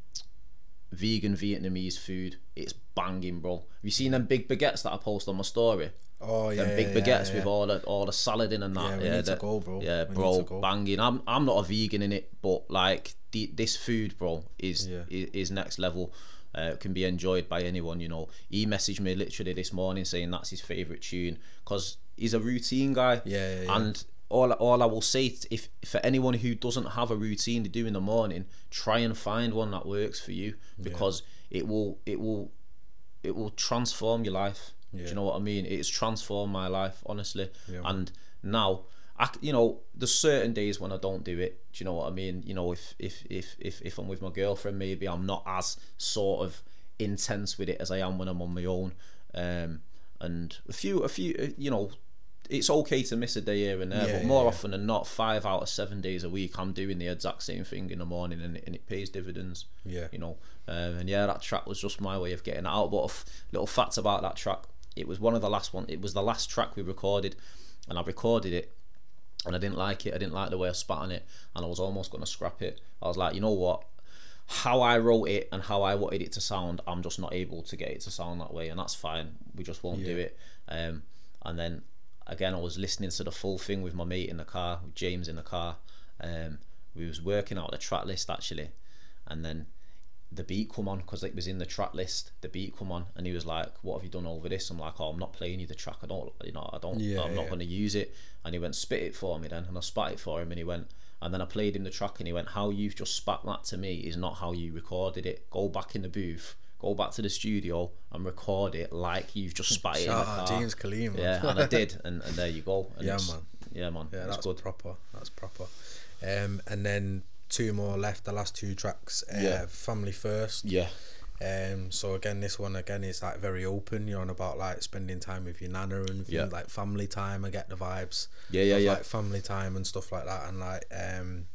vegan Vietnamese food. It's banging, bro. Have you seen them big baguettes that I post on my story? Oh yeah, them big yeah, baguettes yeah, yeah. with all the all the salad in and that. Yeah, we yeah, need the, to go, bro. Yeah, we bro, need to go. banging. I'm I'm not a vegan in it, but like the, this food, bro, is Yeah. is, is next level. Uh, can be enjoyed by anyone, you know. He messaged me literally this morning saying that's his favourite tune because he's a routine guy. Yeah, yeah, yeah. And all all I will say, t- if for anyone who doesn't have a routine to do in the morning, try and find one that works for you because yeah. it will it will it will transform your life. Yeah. Do you know what I mean? It's transformed my life, honestly. Yeah, and now, I, you know, there's certain days when I don't do it. Do you know what I mean? You know, if if if if if I'm with my girlfriend, maybe I'm not as sort of intense with it as I am when I'm on my own. Um, and a few a few you know. It's okay to miss a day here and there, yeah, but more yeah, often than not, five out of seven days a week, I'm doing the exact same thing in the morning, and it, and it pays dividends. Yeah, you know, um, and yeah, that track was just my way of getting it out. But a f- little facts about that track: it was one of the last one. It was the last track we recorded, and I recorded it, and I didn't like it. I didn't like the way I spat on it, and I was almost gonna scrap it. I was like, you know what? How I wrote it and how I wanted it to sound, I'm just not able to get it to sound that way, and that's fine. We just won't yeah. do it. Um, and then. Again, I was listening to the full thing with my mate in the car, with James in the car. Um, we was working out the track list actually, and then the beat come on because it was in the track list. The beat come on, and he was like, "What have you done over this?" I'm like, "Oh, I'm not playing you the track. I don't, you know, I don't. Yeah, I'm not yeah. going to use it." And he went, "Spit it for me then," and I spat it for him, and he went. And then I played him the track, and he went, "How you've just spat that to me is not how you recorded it. Go back in the booth." Go back to the studio and record it like you've just spat it in the car. James Kaleem, man. Yeah, and I did, and, and there you go. And yeah, man. Yeah, man. Yeah, that's good. proper. That's proper. Um, and then two more left. The last two tracks. Uh, Yeah. Family First. Yeah. Um. So again, this one again is like very open. You're on about like spending time with your nana and things, Yeah. like family time. I get the vibes. Yeah, yeah, of, yeah. Like family time and stuff like that, and like um.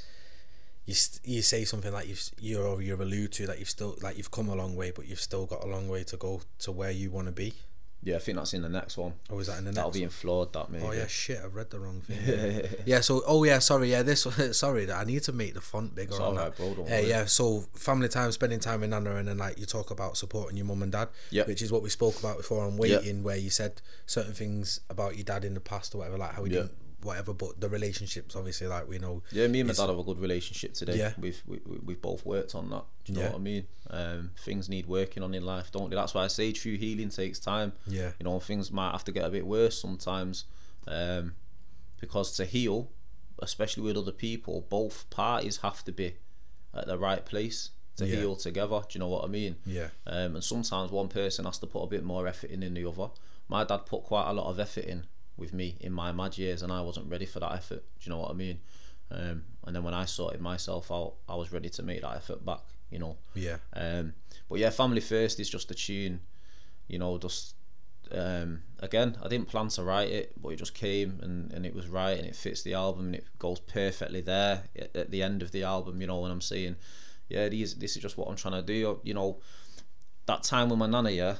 You, st- you say something like you've you you allude to that you've still like you've come a long way, but you've still got a long way to go to where you want to be. Yeah, I think that's in the next one. Oh, is that in the next? That'll be one? in Flawed, that maybe. Oh yeah, shit! I've read the wrong thing. Yeah. yeah. So, oh yeah, sorry. Yeah, this. Sorry, I need to make the font bigger. It's on alright, that. bro. Don't Uh, worry. yeah. So, family time, spending time with Nana, and then like you talk about supporting your mum and dad. Yep. Which is what we spoke about before on Waiting, where you said certain things about your dad in the past or whatever, like how he Yeah. didn't, whatever. But the relationships, obviously, like we know. Yeah, me and my is- dad have a good relationship today. Yeah. We've we, we- we've both worked on that. Do you know Yeah. what I mean? Um, things need working on in life, don't they? That's why I say true healing takes time. Yeah. You know, things might have to get a bit worse sometimes, um, because to heal, especially with other people, both parties have to be at the right place to Yeah. heal together. Do you know what I mean? Yeah. Um, and sometimes one person has to put a bit more effort in than the other. My dad put quite a lot of effort in with me in my mad years, and I wasn't ready for that effort. Do you know what I mean? Um, and then when I sorted myself out, I was ready to make that effort back. You know. Yeah. Um, but yeah, Family First is just a tune. You know, just um, again, I didn't plan to write it, but it just came and, and it was right, and it fits the album, and it goes perfectly there at, at the end of the album. You know, when I'm saying, yeah, these this is just what I'm trying to do. You know, that time with my nana, yeah.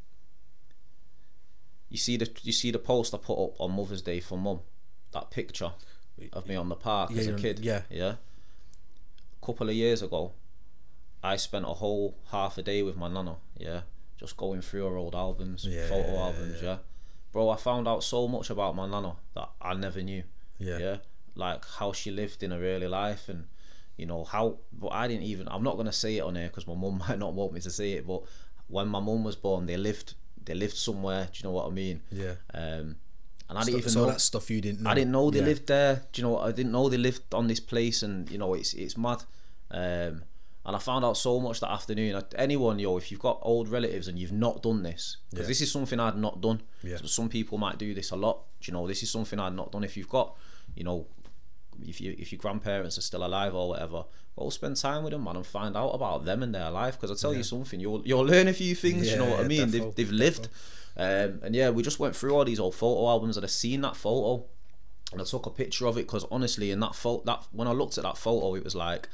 You see the you see the post I put up on Mother's Day for Mum, that picture of me on the park Yeah, as a you're- kid. yeah. yeah. A couple of years ago, I spent a whole half a day with my nana. Yeah, just going through her old albums, Yeah, photo yeah, albums. yeah. Yeah, bro, I found out so much about my nana that I never knew. Yeah. yeah. like how she lived in her early life, and you know how. But I didn't even. I'm not gonna say it on air because my mum might not want me to say it. But when my mum was born, they lived. They lived somewhere. Do you know what I mean? Yeah. Um, and I didn't didn't even so know that stuff you didn't know. I didn't know they yeah. lived there. Do you know? I didn't know they lived on this place, and you know, it's it's mad. Um, and I found out so much that afternoon. Anyone, yo, if you've got old relatives and you've not done this, because yeah. this is something I'd not done. Yeah. So some people might do this a lot. Do you know? This is something I'd not done. If you've got, you know, if you if your grandparents are still alive or whatever, go spend time with them, man, and find out about them and their life. Because I tell yeah. you something, you'll you'll learn a few things. Yeah, you know what yeah, I mean? Defo, they've they've lived. Um, and yeah, we just went through all these old photo albums, and I seen that photo, and I took a picture of it because honestly, in that photo, that when I looked at that photo, it was like,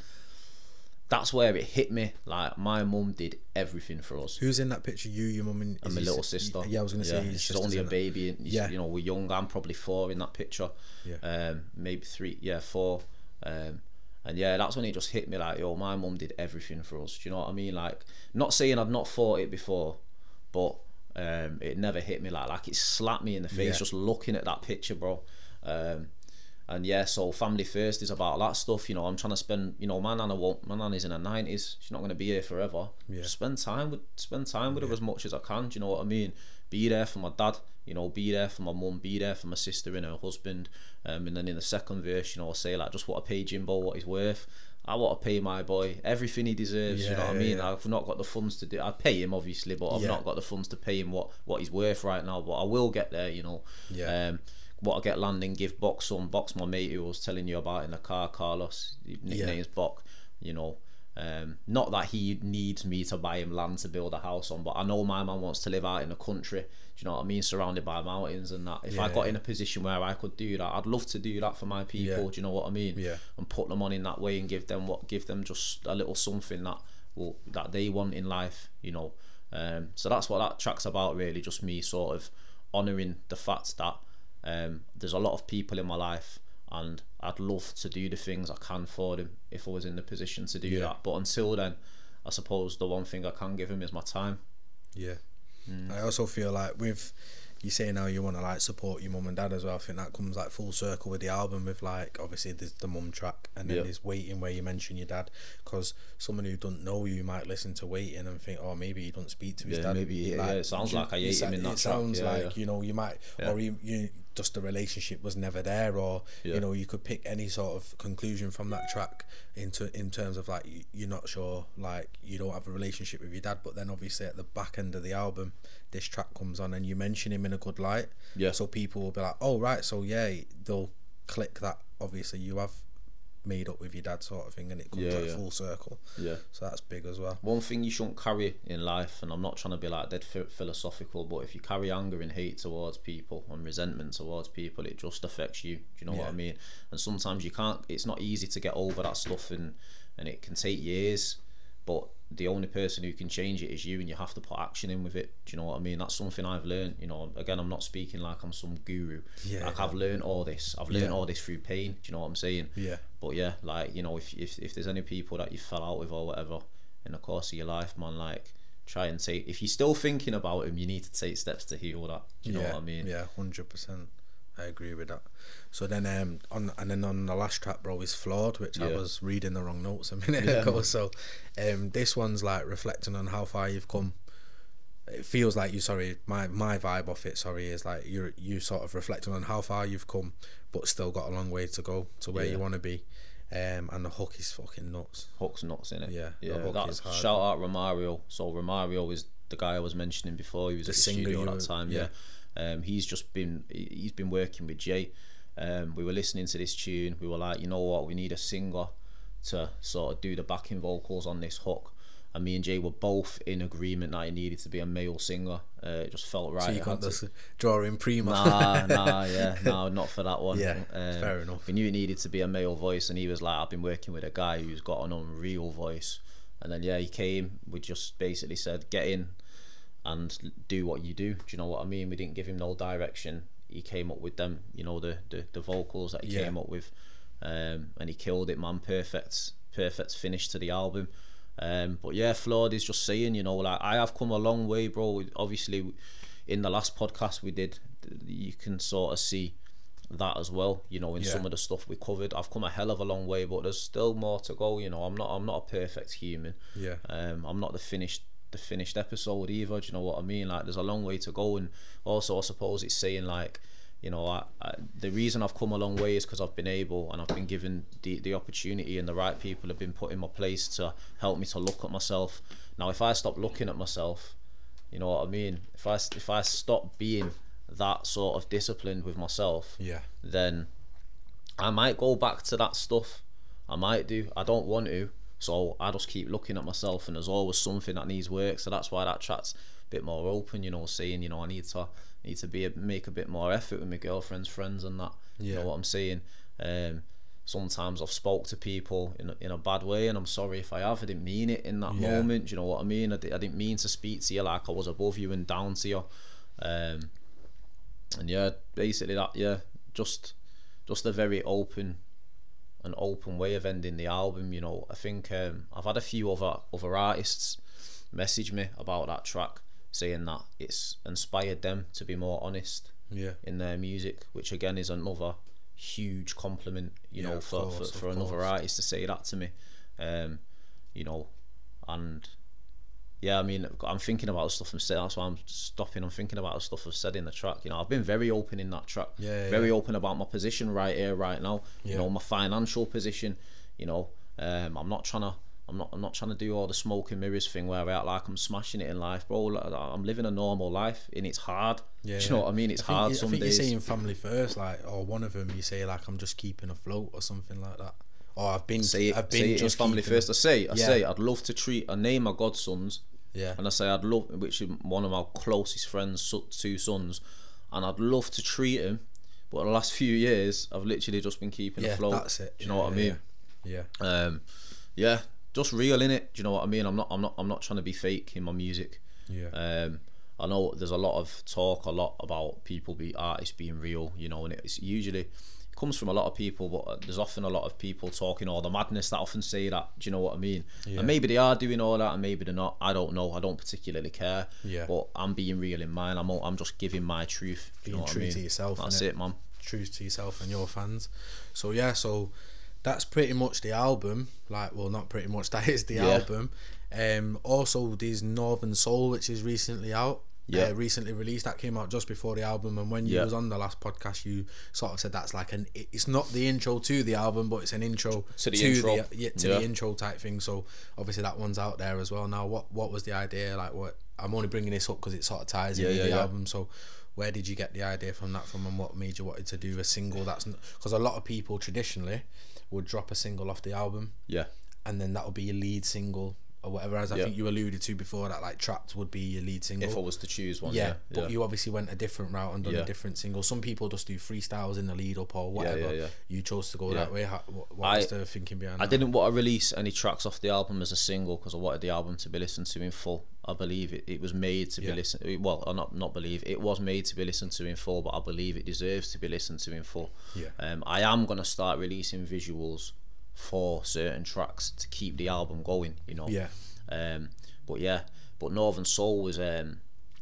that's where it hit me. Like my mum did everything for us. Who's in that picture? You, your mum, and, and my little sister. Yeah, I was gonna yeah, say she's only a baby. And yeah, you know, we're young. I'm probably four in that picture. Yeah, um, maybe three. Yeah, four. Um, and yeah, that's when it just hit me. Like, yo, my mum did everything for us. Do you know what I mean? Like, not saying I'd not thought it before, but um, it never hit me like like it slapped me in the face yeah. just looking at that picture, bro. Um, And yeah, so family first is about that stuff. You know, I'm trying to spend. You know, my nana won't. My nana's in her nineties. She's not going to be here forever. Yeah. Just spend time with spend time with yeah. her as much as I can. Do you know what I mean? Be there for my dad. You know, be there for my mum. Be there for my sister and her husband. Um, and then in the second verse, you know, I'll say like, just want to pay Jimbo what he's worth. I want to pay my boy everything he deserves. Yeah, you know what yeah, I mean? Yeah. I've not got the funds to do. I'd pay him obviously, but I've yeah. not got the funds to pay him what what he's worth right now. But I will get there. You know. Yeah. Um, what I get landing, give Box some. Box, my mate who I was telling you about in the car, Carlos, nicknames yeah. Bok, you know. Um, not that he needs me to buy him land to build a house on, but I know my man wants to live out in the country, do you know what I mean, surrounded by mountains and that. If yeah, I got yeah. in a position where I could do that, I'd love to do that for my people, yeah. do you know what I mean? Yeah. And put them on in that way and give them what, give them just a little something that will, that they want in life, you know. Um, so that's what that track's about really, just me sort of honouring the fact that Um, there's a lot of people in my life and I'd love to do the things I can for them if I was in the position to do yeah. that, but until then I suppose the one thing I can give them is my time. Yeah. mm. I also feel like with you saying how you want to like support your mum and dad as well, I think that comes like full circle with the album with like obviously there's the mum track and then yep. there's Waiting where you mention your dad, because someone who doesn't know you might listen to Waiting and think, oh maybe he don't speak to his yeah, dad. Maybe yeah, like, yeah, it sounds like I hate him in that it track. sounds yeah, like yeah. you know you might yeah. or you, you just the relationship was never there, or yeah. you know you could pick any sort of conclusion from that track into in terms of like you, you're not sure, like you don't have a relationship with your dad, but then obviously at the back end of the album this track comes on and you mention him in a good light, yeah so people will be like, oh right, so yeah they'll click that obviously you have made up with your dad sort of thing, and it comes yeah, like yeah. full circle. Yeah, so that's big as well. One thing you shouldn't carry in life, and I'm not trying to be like dead philosophical, but if you carry anger and hate towards people and resentment towards people, it just affects you. Do you know yeah. what I mean? And sometimes you can't, it's not easy to get over that stuff, and and it can take years, but the only person who can change it is you, and you have to put action in with it. Do you know what I mean? That's something I've learned. You know, again, I'm not speaking like I'm some guru. Yeah, like yeah. I've learned all this. I've learned yeah. all this through pain. Do you know what I'm saying? Yeah. But yeah, like, you know, if if if there's any people that you fell out with or whatever in the course of your life, man, like try and take. If you're still thinking about him, you need to take steps to heal that. Do you yeah. know what I mean? Yeah, hundred percent. I agree with that. So then, um, on and then on the last track, bro, is Flawed, which yeah. I was reading the wrong notes a minute yeah, ago. Man. So, um, this one's like reflecting on how far you've come. It feels like you. Sorry, my my vibe off it. Sorry, is like you're you sort of reflecting on how far you've come, but still got a long way to go to where yeah. you want to be. Um, and the hook is fucking nuts. Hook's nuts, innit? Yeah, yeah. The hook That's, is hard. Shout out Romario. So Romario is the guy I was mentioning before. He was the at the studio at that time. Yeah. yeah. Um, he's just been he's been working with Jay. Um, we were listening to this tune. We were like, you know what, we need a singer to sort of do the backing vocals on this hook. And me and Jay were both in agreement that it needed to be a male singer. Uh, it just felt right. So you can't just draw in Prima. Nah, nah, yeah, no, not for that one. Yeah, um, fair enough. We knew it needed to be a male voice, and he was like, I've been working with a guy who's got an unreal voice. And then yeah, he came. We just basically said, get in and do what you do. Do you know what I mean? We didn't give him no direction. He came up with them, you know, the the, the vocals that he yeah. came up with, um, and he killed it, man. Perfect, perfect finish to the album. Um, but yeah, Flawed is just saying, you know, like I have come a long way, bro. Obviously, in the last podcast we did, you can sort of see that as well, you know, in yeah. some of the stuff we covered. I've come a hell of a long way, but there's still more to go, you know. I'm not I'm not a perfect human. Yeah. Um I'm not the finished the finished episode either, do you know what I mean? Like, there's a long way to go. And also I suppose it's saying, like, you know, I, I, the reason I've come a long way is because I've been able and I've been given the, the opportunity, and the right people have been put in my place to help me to look at myself. Now, if I stop looking at myself, you know what I mean? If I, if I stop being that sort of disciplined with myself, yeah, then I might go back to that stuff. I might do. I don't want to. So I just keep looking at myself, and there's always something that needs work. So that's why that track's a bit more open, you know, saying, you know, I need to need to be a, make a bit more effort with my girlfriend's friends and that. Yeah. You know what I'm saying? Um, sometimes I've spoke to people in a, in a bad way, and I'm sorry if I have. I didn't mean it in that yeah. moment. Do you know what I mean? I, di- I didn't mean to speak to you like I was above you and down to you. Um, and yeah, basically that. Yeah, just just a very open. An open way of ending the album, you know. I think um, I've had a few other other artists message me about that track, saying that it's inspired them to be more honest yeah. in their music, which again is another huge compliment, you yeah, know, for, course, for, for another course. artist to say that to me. Um, you know, and yeah, I mean, I'm thinking about the stuff I'm saying. That's why I'm stopping. I'm thinking about the stuff I've said in the track. You know, I've been very open in that track. Yeah, yeah, very yeah. open about my position right here, right now. Yeah. You know, my financial position. You know, um, I'm not trying to. I'm not. I'm not trying to do all the smoke and mirrors thing where I act like I'm smashing it in life, bro. I'm living a normal life, and it's hard. Yeah, do you yeah. know what I mean? It's I hard. You, some I think days. You're saying family first, like, or one of them. You say like, I'm just keeping afloat or something like that. Or I've been. Say it, I've been say it just family first. I say. I yeah. say. I'd love to treat. I name my godsons. Yeah. And I say I'd love, which is one of my closest friends' two sons, and I'd love to treat him, but the last few years I've literally just been keeping yeah, afloat. That's it. Do you know yeah, what I mean? Yeah. Yeah. Um, yeah. Just real in it. Do you know what I mean? I'm not. I'm not. I'm not trying to be fake in my music. Yeah. Um, I know there's a lot of talk, a lot about people be artists being real. You know, and it's usually. Comes from a lot of people, but there's often a lot of people talking all the madness that often say that. Do you know what I mean? Yeah. And maybe they are doing all that, and maybe they're not. I don't know. I don't particularly care. Yeah. But I'm being real in mine. I'm I'm just giving my truth. Do you being know what true I mean? to yourself. That's innit? it, man. True to yourself and your fans. So yeah, so that's pretty much the album. Like, well, not pretty much. That is the Yeah. album. Um. Also, there's Northern Soul, which is recently out. Yeah. Uh, recently released. That came out just before the album, and when you Yeah. was on the last podcast, you sort of said that's like an. It's not the intro to the album, but it's an intro To the to intro. the yeah, to Yeah. the intro type thing. So obviously that one's out there as well. Now, what what was the idea? Like, what I'm only bringing this up because it sort of ties Yeah, in yeah, with the yeah. album. So where did you get the idea from that from, and what made you wanted to do a single? That's because a lot of people traditionally would drop a single off the album, Yeah. and then that would be your lead single or whatever. As I Yeah. think you alluded to before, that like Trapped would be your lead single. If I was to choose one. Yeah, Yeah. but yeah. you obviously went a different route and done Yeah. a different single. Some people just do freestyles in the lead up or whatever. yeah, yeah. You chose to go Yeah. that way. How, what what I- was the thinking behind I that? didn't want to release any tracks off the album as a single because I wanted the album to be listened to in full. I believe it, it was made to Yeah. be listened. Well, I not not believe it was made to be listened to in full, but I believe it deserves to be listened to in full. Yeah. Um, I am gonna start releasing visuals for certain tracks to keep the album going. You know. Yeah. Um, but yeah, but Northern Soul was um,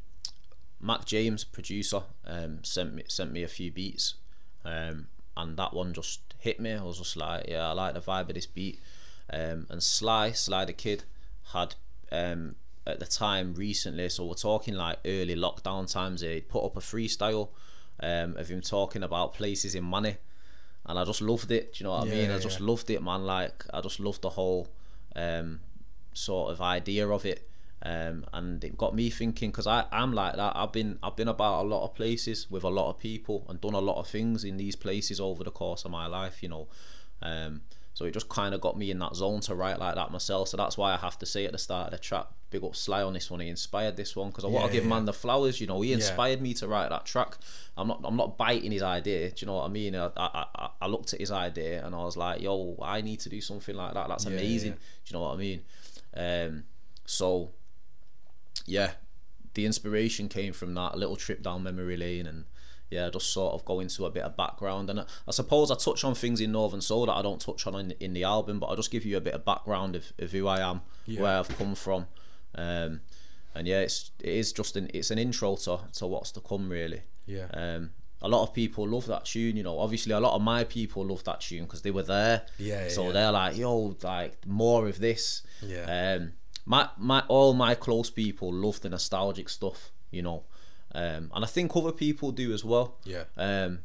Mac James, producer, um, sent me sent me a few beats, um, and that one just hit me. I was just like, yeah, I like the vibe of this beat. Um, and Sly, Sly the Kid, had um, at the time recently, so we're talking like early lockdown times, he'd put up a freestyle um, of him talking about places in Manny, and I just loved it. Do you know what I Yeah, mean? I yeah. just loved it, man. Like, I just loved the whole um, sort of idea of it. Um, and it got me thinking, because I I'm like that. I've been I've been about a lot of places with a lot of people and done a lot of things in these places over the course of my life, you know. Um, so it just kind of got me in that zone to write like that myself. So that's why I have to say at the start of the track, big up Sly on this one. He inspired this one because I want Yeah, to give yeah. man the flowers. You know, he Yeah. inspired me to write that track. I'm not I'm not biting his idea. Do you know what I mean? I I, I, I looked at his idea and I was like, yo, I need to do something like that. That's Yeah, amazing. yeah. Do you know what I mean? Um, so. Yeah, the inspiration came from that little trip down memory lane, and yeah, just sort of go into a bit of background. And I, I suppose I touch on things in Northern Soul that I don't touch on in, in the album, but I'll just give you a bit of background of, of who I am, Yeah. where I've come from, um, and yeah, it's it is just an it's an intro to to what's to come really. Yeah. Um, a lot of people love that tune, you know. Obviously, a lot of my people love that tune because they were there. Yeah. So yeah. they're like, yo, like more of this. Yeah. Um, my my all my close people love the nostalgic stuff, you know. Um, and I think other people do as well. Yeah. Um,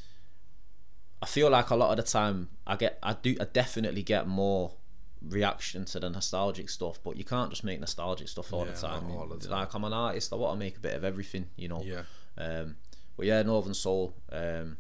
I feel like a lot of the time I get, I do, I definitely get more reaction to the nostalgic stuff, but you can't just make nostalgic stuff all, yeah, the, time. all the time. Like, I'm an artist, I want to make a bit of everything, you know. Yeah. Um, but yeah, Northern Soul. Um,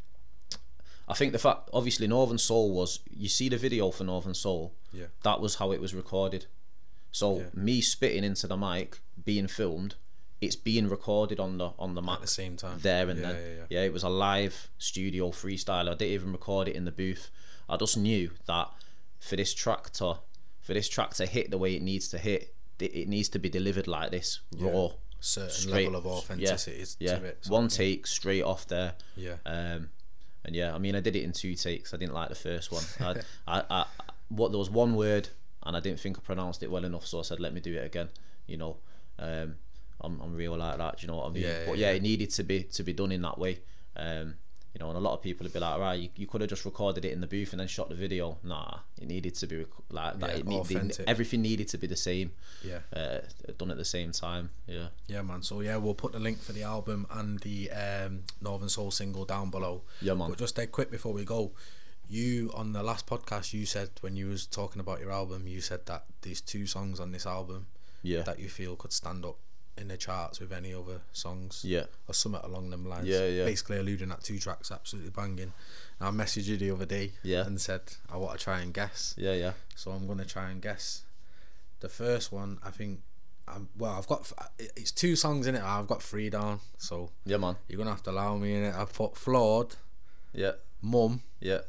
I think the fact, obviously, Northern Soul was, you see the video for Northern Soul. Yeah. That was how it was recorded. So yeah. me spitting into the mic, being filmed, it's being recorded on the on the mic at the same time. There and yeah, then. Yeah, yeah. yeah, it was a live studio freestyle. I didn't even record it in the booth. I just knew that for this track to for this track to hit the way it needs to hit, it, it needs to be delivered like this, yeah. raw, certain straight, level of authenticity. Yeah, to yeah. it, One take straight off there. Yeah. Um, and yeah, I mean, I did it in two takes. I didn't like the first one. I, I, I, what there was one word, and I didn't think I pronounced it well enough, so I said, "Let me do it again." You know, um, I'm, I'm real like that. Do you know what I mean? Yeah, but yeah, yeah, yeah, it needed to be to be done in that way. Um, you know, and a lot of people would be like, "Right, you, you could have just recorded it in the booth and then shot the video." Nah, it needed to be rec- like that. Yeah, it need, authentic. Everything needed to be the same. Yeah. Uh, done at the same time. Yeah. Yeah, man. So yeah, we'll put the link for the album and the um, Northern Soul single down below. Yeah, man. But just dead quick before we go, you on the last podcast, you said when you was talking about your album, you said that there's two songs on this album, yeah, that you feel could stand up in the charts with any other songs, yeah, or something along them lines. Yeah, yeah. Basically alluding that two tracks absolutely banging. And I messaged you the other day, yeah, and said I want to try and guess. Yeah, yeah. So I'm gonna try and guess. The first one, I think. Um, well, I've got it's two songs in it. I've got three down, so yeah, man. You're gonna have to allow me in it. I've put Flawed, yeah, Mum, yeah,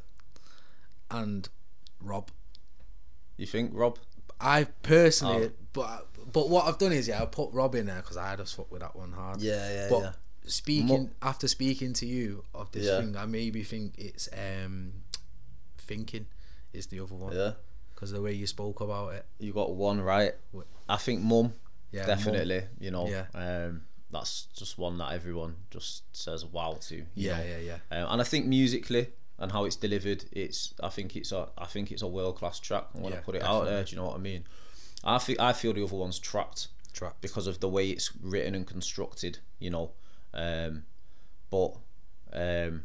and Rob. You think Rob? I personally, oh. but but what I've done is yeah, I put Rob in there because I just fuck with that one hard. Yeah, yeah, but yeah. Speaking Mum. after speaking to you of this yeah. thing, I maybe think it's um, Thinking is the other one. Yeah. Because the way you spoke about it. You got one right. I think Mum. Yeah, definitely. Mum. You know. Yeah. Um, that's just one that everyone just says wow to. You yeah, know? yeah, yeah. Um, and I think musically and how it's delivered, it's. I think it's a. I think it's a world class track. I want to Yeah, put it definitely. out there. Do you know what I mean? I feel. I feel the other one's trapped. Trapped. Because of the way it's written and constructed. You know. Um, but um,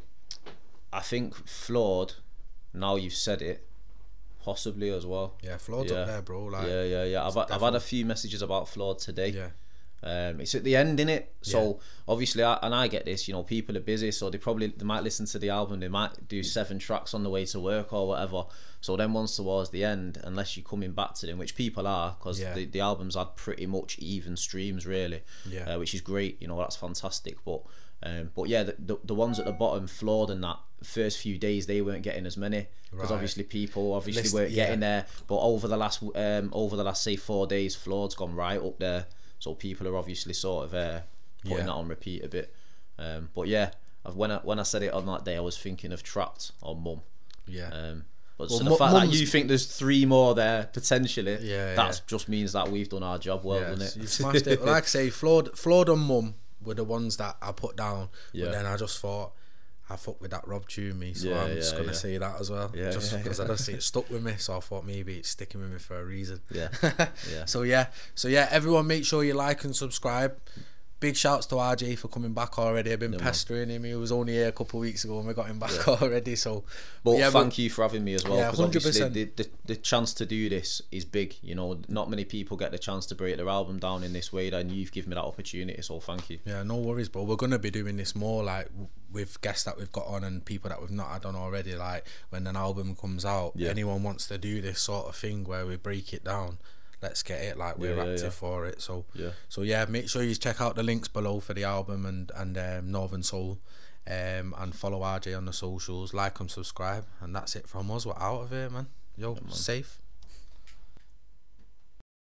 I think Flawed. Now you've said it. Possibly as well. Yeah, Flawed's yeah. up there, bro. Like, yeah, yeah, yeah. I've I've had a few messages about Flawed today. Yeah. Um, it's at the end, innit? So Yeah. obviously, I, and I get this. You know, people are busy, so they probably they might listen to the album. They might do seven tracks on the way to work or whatever. So then, once towards the end, unless you're coming back to them, which people are, because Yeah. the the album's had pretty much even streams, really. Yeah. Uh, which is great. You know, that's fantastic. But um, but yeah, the, the the ones at the bottom, Flawed, and that first few days they weren't getting as many because Right. obviously people obviously List- weren't yeah. getting there. But over the last um over the last say four days, Flawed's gone right up there. So people are obviously sort of uh, putting Yeah. that on repeat a bit. Um, but yeah, I've, when I when I said it on that day, I was thinking of Trapped or Mum. Yeah. Um, but Well, so the Mu- fact that Mum's- you think there's three more there potentially, Yeah, that yeah. just means that we've done our job well, Yeah, doesn't so it? you smashed it. Like I say, Flawed, Flawed and Mum were the ones that I put down. Yeah. But then I just thought, I fuck with that Rob tune me, so Yeah, I'm just yeah, gonna yeah. say that as well. Yeah, just yeah, because yeah. I just see it stuck with me, so I thought maybe it's sticking with me for a reason. Yeah, yeah. So yeah, so yeah, everyone make sure you like and subscribe. Big shouts to R J for coming back already. I've been Yeah, man. pestering him. He was only here a couple of weeks ago and we got him back Yeah. already. So, But yeah, thank you for having me as well. Yeah, Because obviously one hundred the, percent. the the chance to do this is big. You know, not many people get the chance to break their album down in this way, and you've given me that opportunity. So thank you. Yeah, no worries, bro. We're gonna be doing this more like w- with guests that we've got on and people that we've not had on already. Like when an album comes out, Yeah. anyone wants to do this sort of thing where we break it down. Let's get it. Like we're Yeah, yeah, active yeah. for it. So Yeah. so yeah, make sure you check out the links below for the album and and um, Northern Soul, um, and follow R J on the socials. Like and subscribe, and that's it from us. We're out of here, man. Yo, safe.